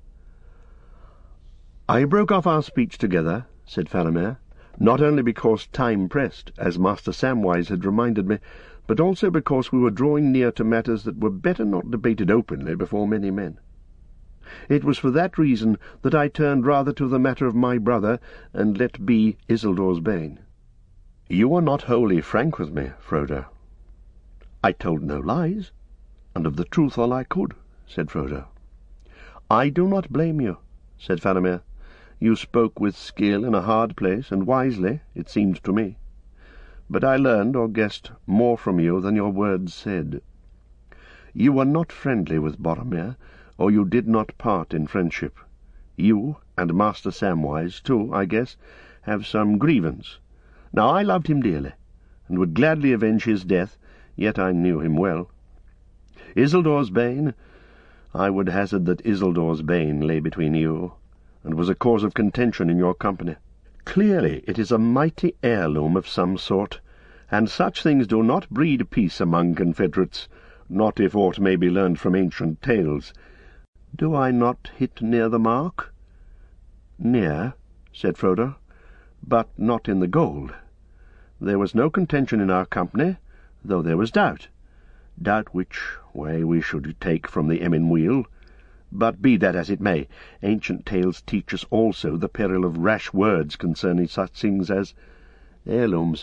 "I broke off our speech together," said Faramir, "not only because time pressed, as Master Samwise had reminded me, but also because we were drawing near to matters that were better not debated openly before many men. It was for that reason that I turned rather to the matter of my brother, and let be Isildur's bane. You are not wholly frank with me, Frodo." "I told no lies, and of the truth all I could," said Frodo. "I do not blame you," said Faramir. "You spoke with skill in a hard place, and wisely, it seemed to me. But I learned or guessed more from you than your words said. You were not friendly with Boromir, or you did not part in friendship. You, and Master Samwise, too, I guess, have some grievance. Now I loved him dearly, and would gladly avenge his death, yet I knew him well. Isildur's bane, I would hazard that Isildur's bane lay between you, and was a cause of contention in your company. Clearly it is a mighty heirloom of some sort, and such things do not breed peace among confederates, not if aught may be learned from ancient tales. Do I not hit near the mark?" "Near," said Frodo, "but not in the gold. There was no contention in our company, though there was doubt which way we should take from the Emyn Muil. But be that as it may, ancient tales teach us also the peril of rash words concerning such things as heirlooms."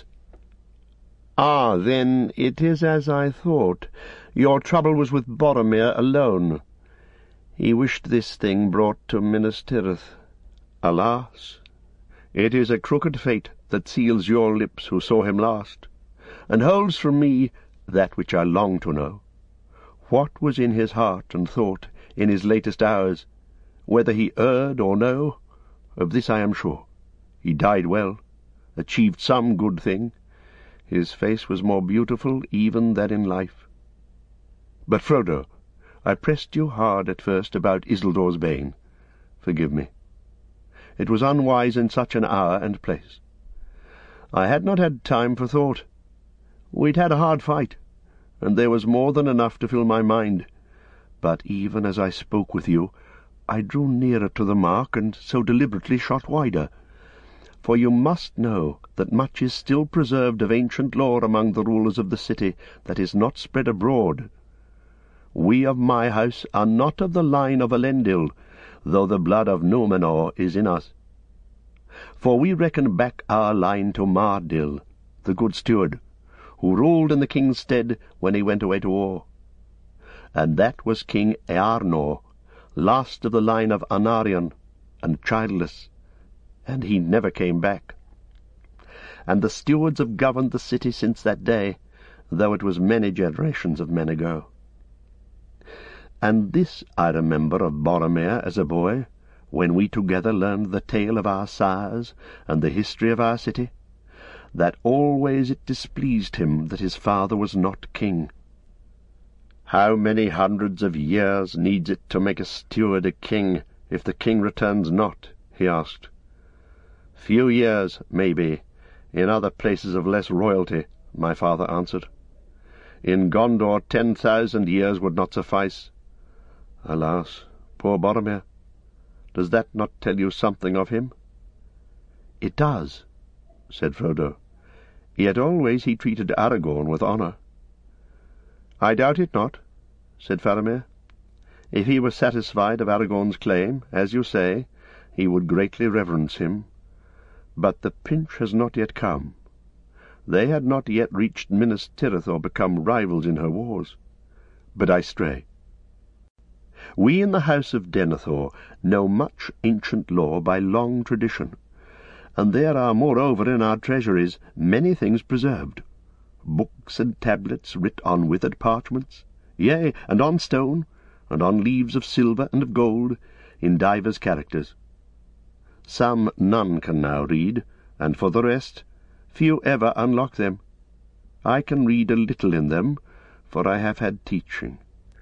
"Ah, then it is as I thought. Your trouble was with Boromir alone. He wished this thing brought to Minas Tirith. Alas, it is a crooked fate that seals your lips who saw him last, and holds from me that which I long to know. What was in his heart and thought in his latest hours? Whether he erred or no, of this I am sure. He died well, achieved some good thing. His face was more beautiful even than in life. But, Frodo, I pressed you hard at first about Isildur's bane. Forgive me. It was unwise in such an hour and place. I had not had time for thought. We'd had a hard fight, and there was more than enough to fill my mind. But even as I spoke with you, I drew nearer to the mark, and so deliberately shot wider. For you must know that much is still preserved of ancient lore among the rulers of the city that is not spread abroad. We of my house are not of the line of Elendil, though the blood of Númenor is in us. For we reckon back our line to Mardil, the good steward, who ruled in the king's stead when he went away to war. And that was King Earnor, last of the line of Anarion, and childless, and he never came back. And the stewards have governed the city since that day, though it was many generations of men ago. And this I remember of Boromir as a boy, when we together learned the tale of our sires and the history of our city, that always it displeased him that his father was not king. How many hundreds of years needs it to make a steward a king, if the king returns not? He asked. Few years, maybe, in other places of less royalty, my father answered. In Gondor 10,000 years would not suffice. Alas, poor Boromir, does that not tell you something of him? It does, said Frodo. Yet always he treated Aragorn with honour. I doubt it not, said Faramir. If he were satisfied of Aragorn's claim, as you say, he would greatly reverence him. But the pinch has not yet come. They had not yet reached Minas Tirith or become rivals in her wars. But I stray. We in the house of Denethor know much ancient lore by long tradition, and there are moreover in our treasuries many things preserved, books and tablets writ on withered parchments, yea, and on stone, and on leaves of silver and of gold, in divers characters. Some none can now read, and for the rest, few ever unlock them. I can read a little in them, for I have had teaching.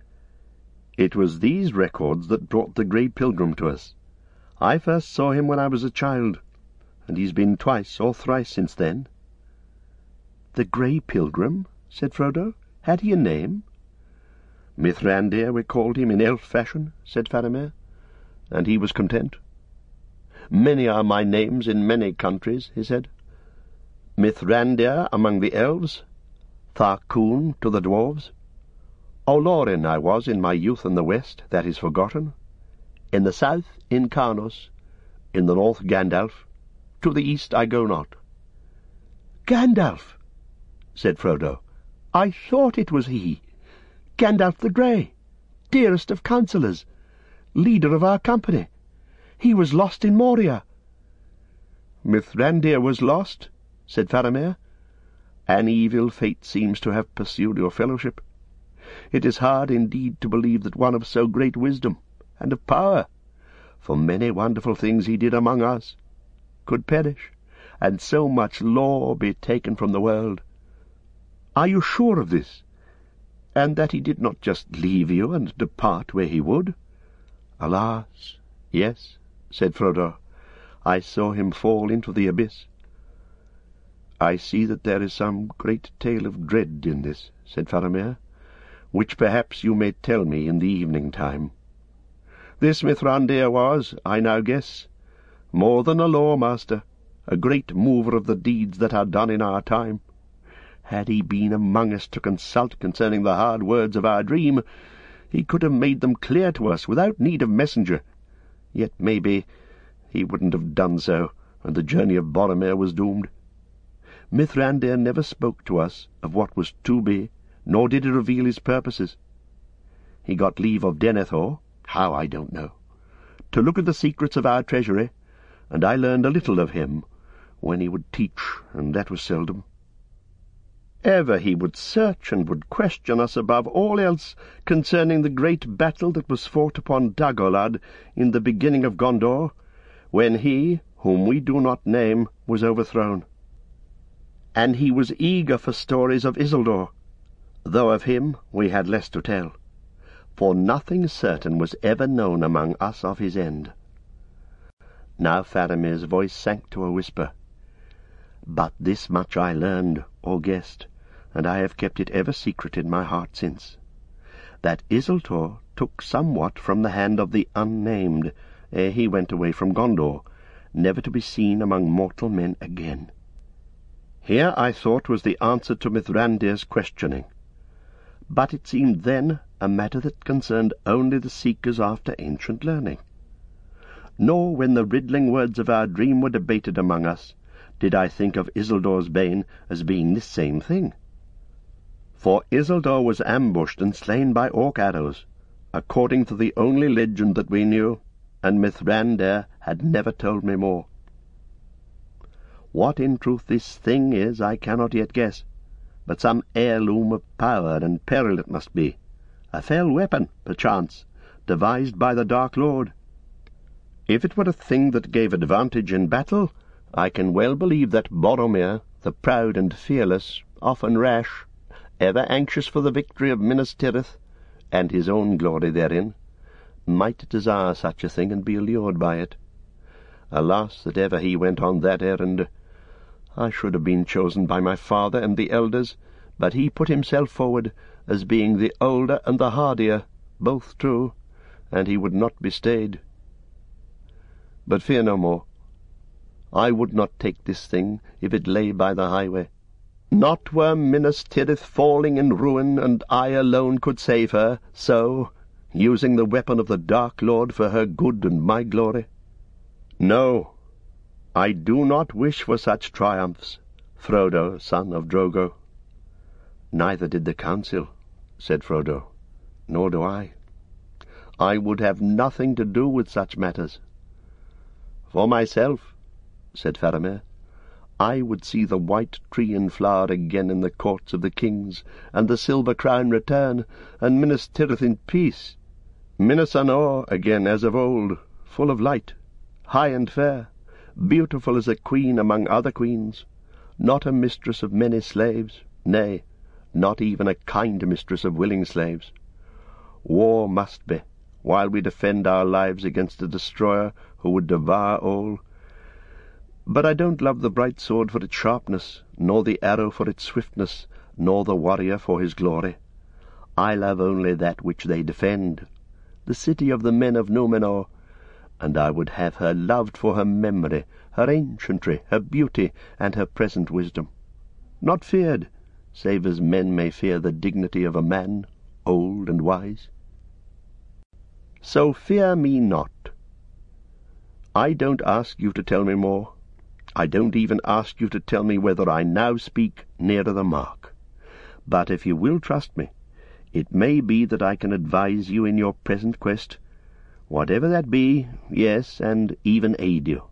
It was these records that brought the Grey Pilgrim to us. I first saw him when I was a child, and he's been twice or thrice since then. The Grey Pilgrim? Said Frodo. Had he a name? Mithrandir, we called him in elf fashion, said Faramir, and he was content. Many are my names in many countries, he said. Mithrandir among the elves, Tharkoon to the dwarves. Olorin I was in my youth in the west, that is forgotten. In the south, Incarnos. In the north, Gandalf. To the east I go not. Gandalf, said Frodo. I thought it was he. Gandalf the Grey, dearest of counsellors, leader of our company. He was lost in Moria. Mithrandir was lost, said Faramir. An evil fate seems to have pursued your fellowship. It is hard indeed to believe that one of so great wisdom and of power, for many wonderful things he did among us, could perish, and so much lore be taken from the world. Are you sure of this, and that he did not just leave you and depart where he would? Alas, yes, said Frodo. I saw him fall into the abyss. I see that there is some great tale of dread in this, said Faramir, which perhaps you may tell me in the evening time. This Mithrandir was, I now guess, more than a lore-master, a great mover of the deeds that are done in our time. Had he been among us to consult concerning the hard words of our dream, he could have made them clear to us without need of messenger. Yet maybe he wouldn't have done so, and the journey of Boromir was doomed. Mithrandir never spoke to us of what was to be, nor did he reveal his purposes. He got leave of Denethor, how I don't know, to look at the secrets of our treasury, and I learned a little of him, when he would teach, and that was seldom. Ever he would search and would question us above all else concerning the great battle that was fought upon Dagorlad in the beginning of Gondor, when he, whom we do not name, was overthrown. And he was eager for stories of Isildur, though of him we had less to tell, for nothing certain was ever known among us of his end. Now Faramir's voice sank to a whisper. But this much I learned, or guessed, and I have kept it ever secret in my heart since, that Isildur took somewhat from the hand of the Unnamed ere he went away from Gondor, never to be seen among mortal men again. Here I thought was the answer to Mithrandir's questioning, but it seemed then a matter that concerned only the seekers after ancient learning. Nor when the riddling words of our dream were debated among us, did I think of Isildur's bane as being this same thing. For Isildur was ambushed and slain by orc arrows, according to the only legend that we knew, and Mithrandir had never told me more. What in truth this thing is I cannot yet guess, but some heirloom of power and peril it must be, a fell weapon, perchance, devised by the Dark Lord. If it were a thing that gave advantage in battle, I can well believe that Boromir, the proud and fearless, often rash, ever anxious for the victory of Minas Tirith, and his own glory therein, might desire such a thing and be allured by it. Alas, that ever he went on that errand! I should have been chosen by my father and the elders, but he put himself forward as being the older and the hardier, both true, and he would not be stayed. But fear no more. I would not take this thing if it lay by the highway. Not were Minas Tirith falling in ruin, and I alone could save her, so, using the weapon of the Dark Lord for her good and my glory. No, I do not wish for such triumphs, Frodo, son of Drogo. Neither did the council, said Frodo, nor do I. I would have nothing to do with such matters. For myself, said Faramir, I would see the white tree in flower again in the courts of the kings, and the silver crown return, and Minas Tirith in peace, Minas Anor again as of old, full of light, high and fair, beautiful as a queen among other queens, not a mistress of many slaves, nay, not even a kind mistress of willing slaves. War must be, while we defend our lives against a destroyer who would devour all. But I don't love the bright sword for its sharpness, nor the arrow for its swiftness, nor the warrior for his glory. I love only that which they defend, the city of the men of Númenor, and I would have her loved for her memory, her ancientry, her beauty, and her present wisdom, not feared, save as men may fear the dignity of a man, old and wise. So fear me not. I don't ask you to tell me more. I don't even ask you to tell me whether I now speak nearer the mark. But if you will trust me, it may be that I can advise you in your present quest, whatever that be, yes, and even aid you."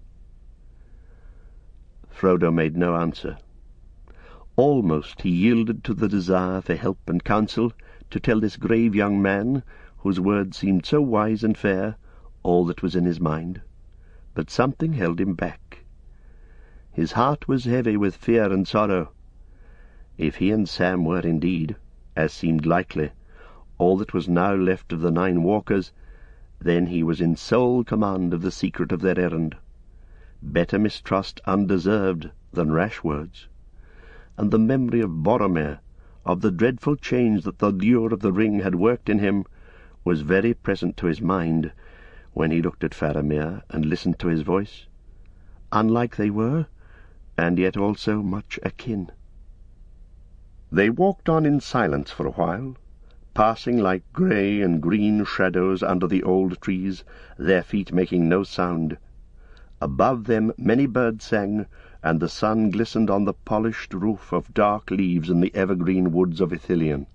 Frodo made no answer. Almost he yielded to the desire for help and counsel to tell this grave young man, whose words seemed so wise and fair, all that was in his mind. But something held him back. His heart was heavy with fear and sorrow. If he and Sam were indeed, as seemed likely, all that was now left of the 9 walkers, then he was in sole command of the secret of their errand. Better mistrust undeserved than rash words. And the memory of Boromir, of the dreadful change that the lure of the ring had worked in him, was very present to his mind when he looked at Faramir and listened to his voice. Unlike they were, and yet also much akin. They walked on in silence for a while, passing like grey and green shadows under the old trees, their feet making no sound. Above them many birds sang, and the sun glistened on the polished roof of dark leaves in the evergreen woods of Ithilien.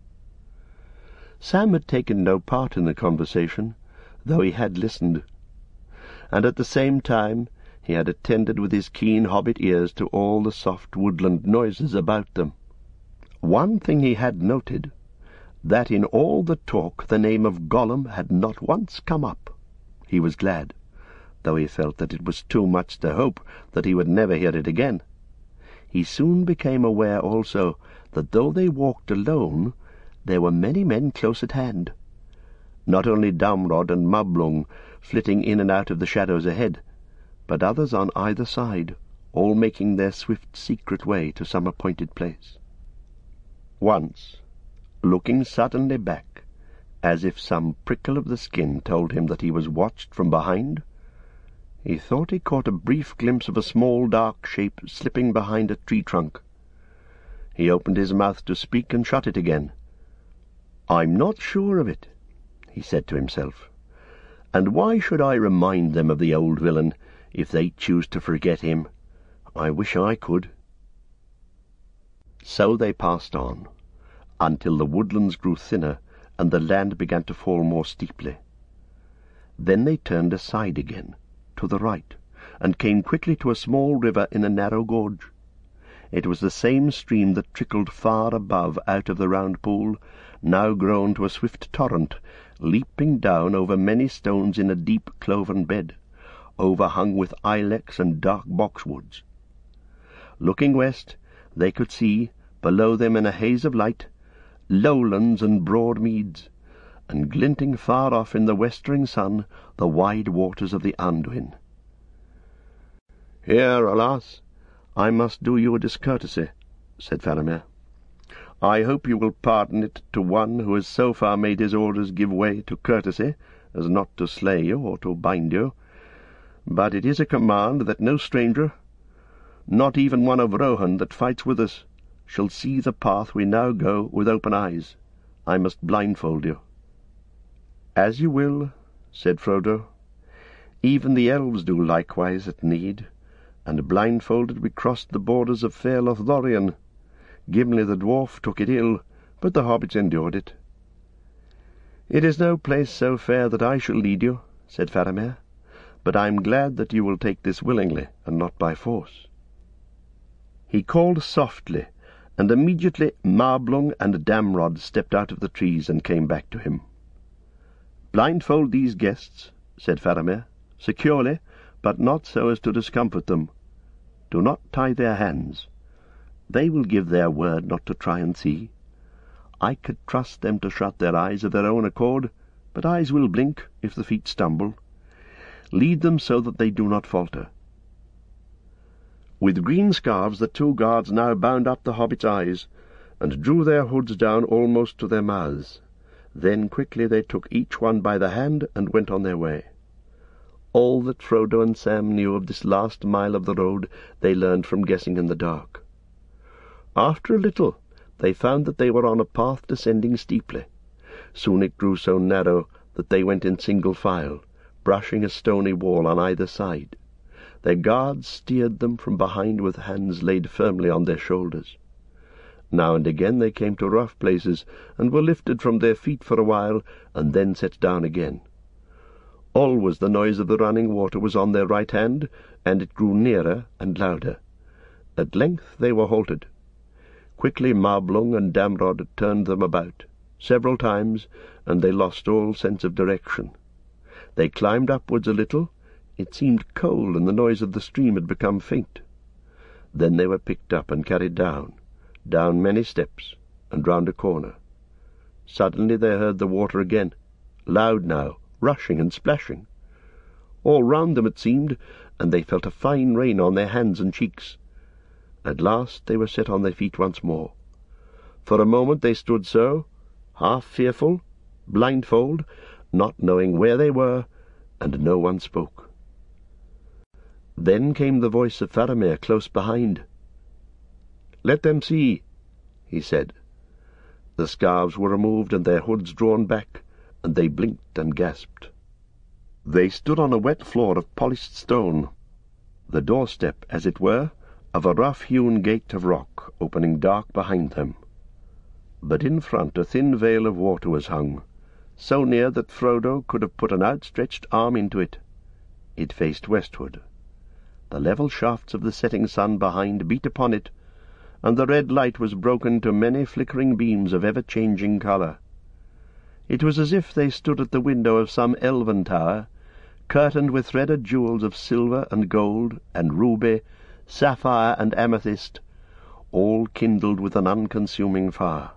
Sam had taken no part in the conversation, though he had listened, and at the same time he had attended with his keen hobbit ears to all the soft woodland noises about them. One thing he had noted, that in all the talk the name of Gollum had not once come up. He was glad, though he felt that it was too much to hope that he would never hear it again. He soon became aware also that though they walked alone, there were many men close at hand. Not only Damrod and Mablung flitting in and out of the shadows ahead, but others on either side, all making their swift secret way to some appointed place. Once, looking suddenly back, as if some prickle of the skin told him that he was watched from behind, he thought he caught a brief glimpse of a small dark shape slipping behind a tree trunk. He opened his mouth to speak and shut it again. "I'm not sure of it," he said to himself, "and why should I remind them of the old villain if they choose to forget him? I wish I could." So they passed on, until the woodlands grew thinner and the land began to fall more steeply. Then they turned aside again, to the right, and came quickly to a small river in a narrow gorge. It was the same stream that trickled far above out of the round pool, now grown to a swift torrent, leaping down over many stones in a deep cloven bed, overhung with ilex and dark boxwoods. Looking west, they could see, below them in a haze of light, lowlands and broad meads, and glinting far off in the westering sun, the wide waters of the Anduin. "Here, alas, I must do you a discourtesy," said Faramir. "I hope you will pardon it to one who has so far made his orders give way to courtesy as not to slay you or to bind you. But it is a command that no stranger, not even one of Rohan that fights with us, shall see the path we now go with open eyes. I must blindfold you." "As you will," said Frodo. "Even the elves do likewise at need, and blindfolded we crossed the borders of fair Lothlorien. Gimli the dwarf took it ill, but the hobbits endured it." "It is no place so fair that I shall lead you," said Faramir, "but I am glad that you will take this willingly, and not by force." He called softly, and immediately Mablung and Damrod stepped out of the trees and came back to him. "Blindfold these guests," said Faramir, "securely, but not so as to discomfort them. Do not tie their hands. They will give their word not to try and see. I could trust them to shut their eyes of their own accord, but eyes will blink if the feet stumble. Lead them so that they do not falter." With green scarves the 2 guards now bound up the hobbits' eyes, and drew their hoods down almost to their mouths. Then quickly they took each one by the hand and went on their way. All that Frodo and Sam knew of this last mile of the road they learned from guessing in the dark. After a little they found that they were on a path descending steeply. Soon it grew so narrow that they went in single file, brushing a stony wall on either side. Their guards steered them from behind with hands laid firmly on their shoulders. Now and again they came to rough places, and were lifted from their feet for a while, and then set down again. Always the noise of the running water was on their right hand, and it grew nearer and louder. At length they were halted. Quickly Mablung and Damrod turned them about. Several times, and they lost all sense of direction. They climbed upwards a little. It seemed cold, and the noise of the stream had become faint. Then they were picked up and carried down many steps, and round a corner. Suddenly they heard the water again, loud now, rushing and splashing. All round them it seemed, and they felt a fine rain on their hands and cheeks. At last they were set on their feet once more. For a moment they stood so, half fearful, blindfold, not knowing where they were, and no one spoke. Then came the voice of Faramir close behind. "Let them see," he said. The scarves were removed and their hoods drawn back, and they blinked and gasped. They stood on a wet floor of polished stone, the doorstep, as it were, of a rough-hewn gate of rock opening dark behind them. But in front a thin veil of water was hung, so near that Frodo could have put an outstretched arm into it. It faced westward. The level shafts of the setting sun behind beat upon it, and the red light was broken to many flickering beams of ever-changing colour. It was as if they stood at the window of some elven tower, curtained with threaded jewels of silver and gold and ruby, sapphire and amethyst, all kindled with an unconsuming fire.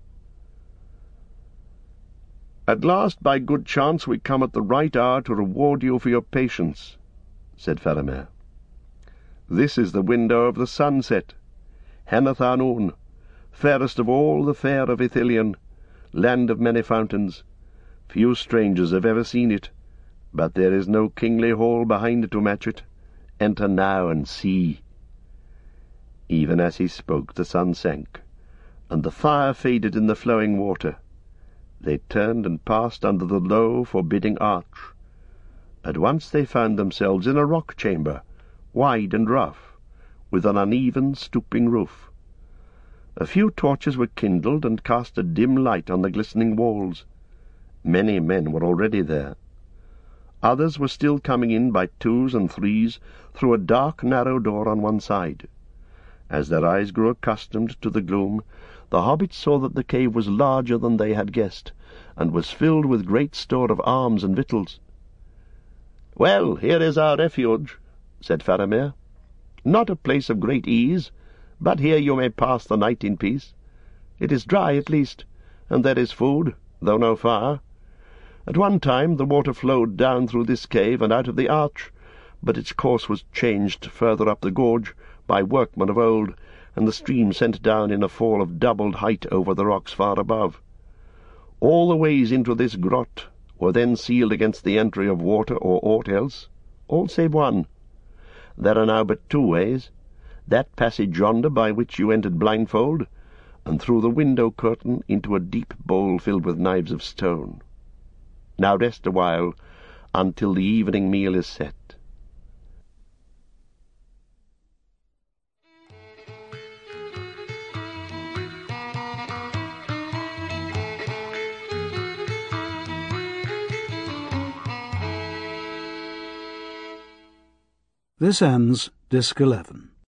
"At last, by good chance, we come at the right hour to reward you for your patience," said Faramir. "This is the window of the sunset, Heneth-Anun, fairest of all the fair of Ithilien, land of many fountains. Few strangers have ever seen it, but there is no kingly hall behind it to match it. Enter now and see." Even as he spoke the sun sank, and the fire faded in the flowing water. They turned and passed under the low, forbidding arch. At once they found themselves in a rock-chamber, wide and rough, with an uneven, stooping roof. A few torches were kindled and cast a dim light on the glistening walls. Many men were already there. Others were still coming in by twos and threes through a dark, narrow door on one side. As their eyes grew accustomed to the gloom, the hobbits saw that the cave was larger than they had guessed, and was filled with great store of arms and victuals. "Well, here is our refuge," said Faramir. "Not a place of great ease, but here you may pass the night in peace. It is dry at least, and there is food, though no fire. At one time the water flowed down through this cave and out of the arch, but its course was changed further up the gorge by workmen of old, and the stream sent down in a fall of doubled height over the rocks far above. All the ways into this grot were then sealed against the entry of water or aught else, all save one. There are now but two ways, that passage yonder by which you entered blindfold, and through the window curtain into a deep bowl filled with knives of stone. Now rest a while, until the evening meal is set." This ends Disc 11.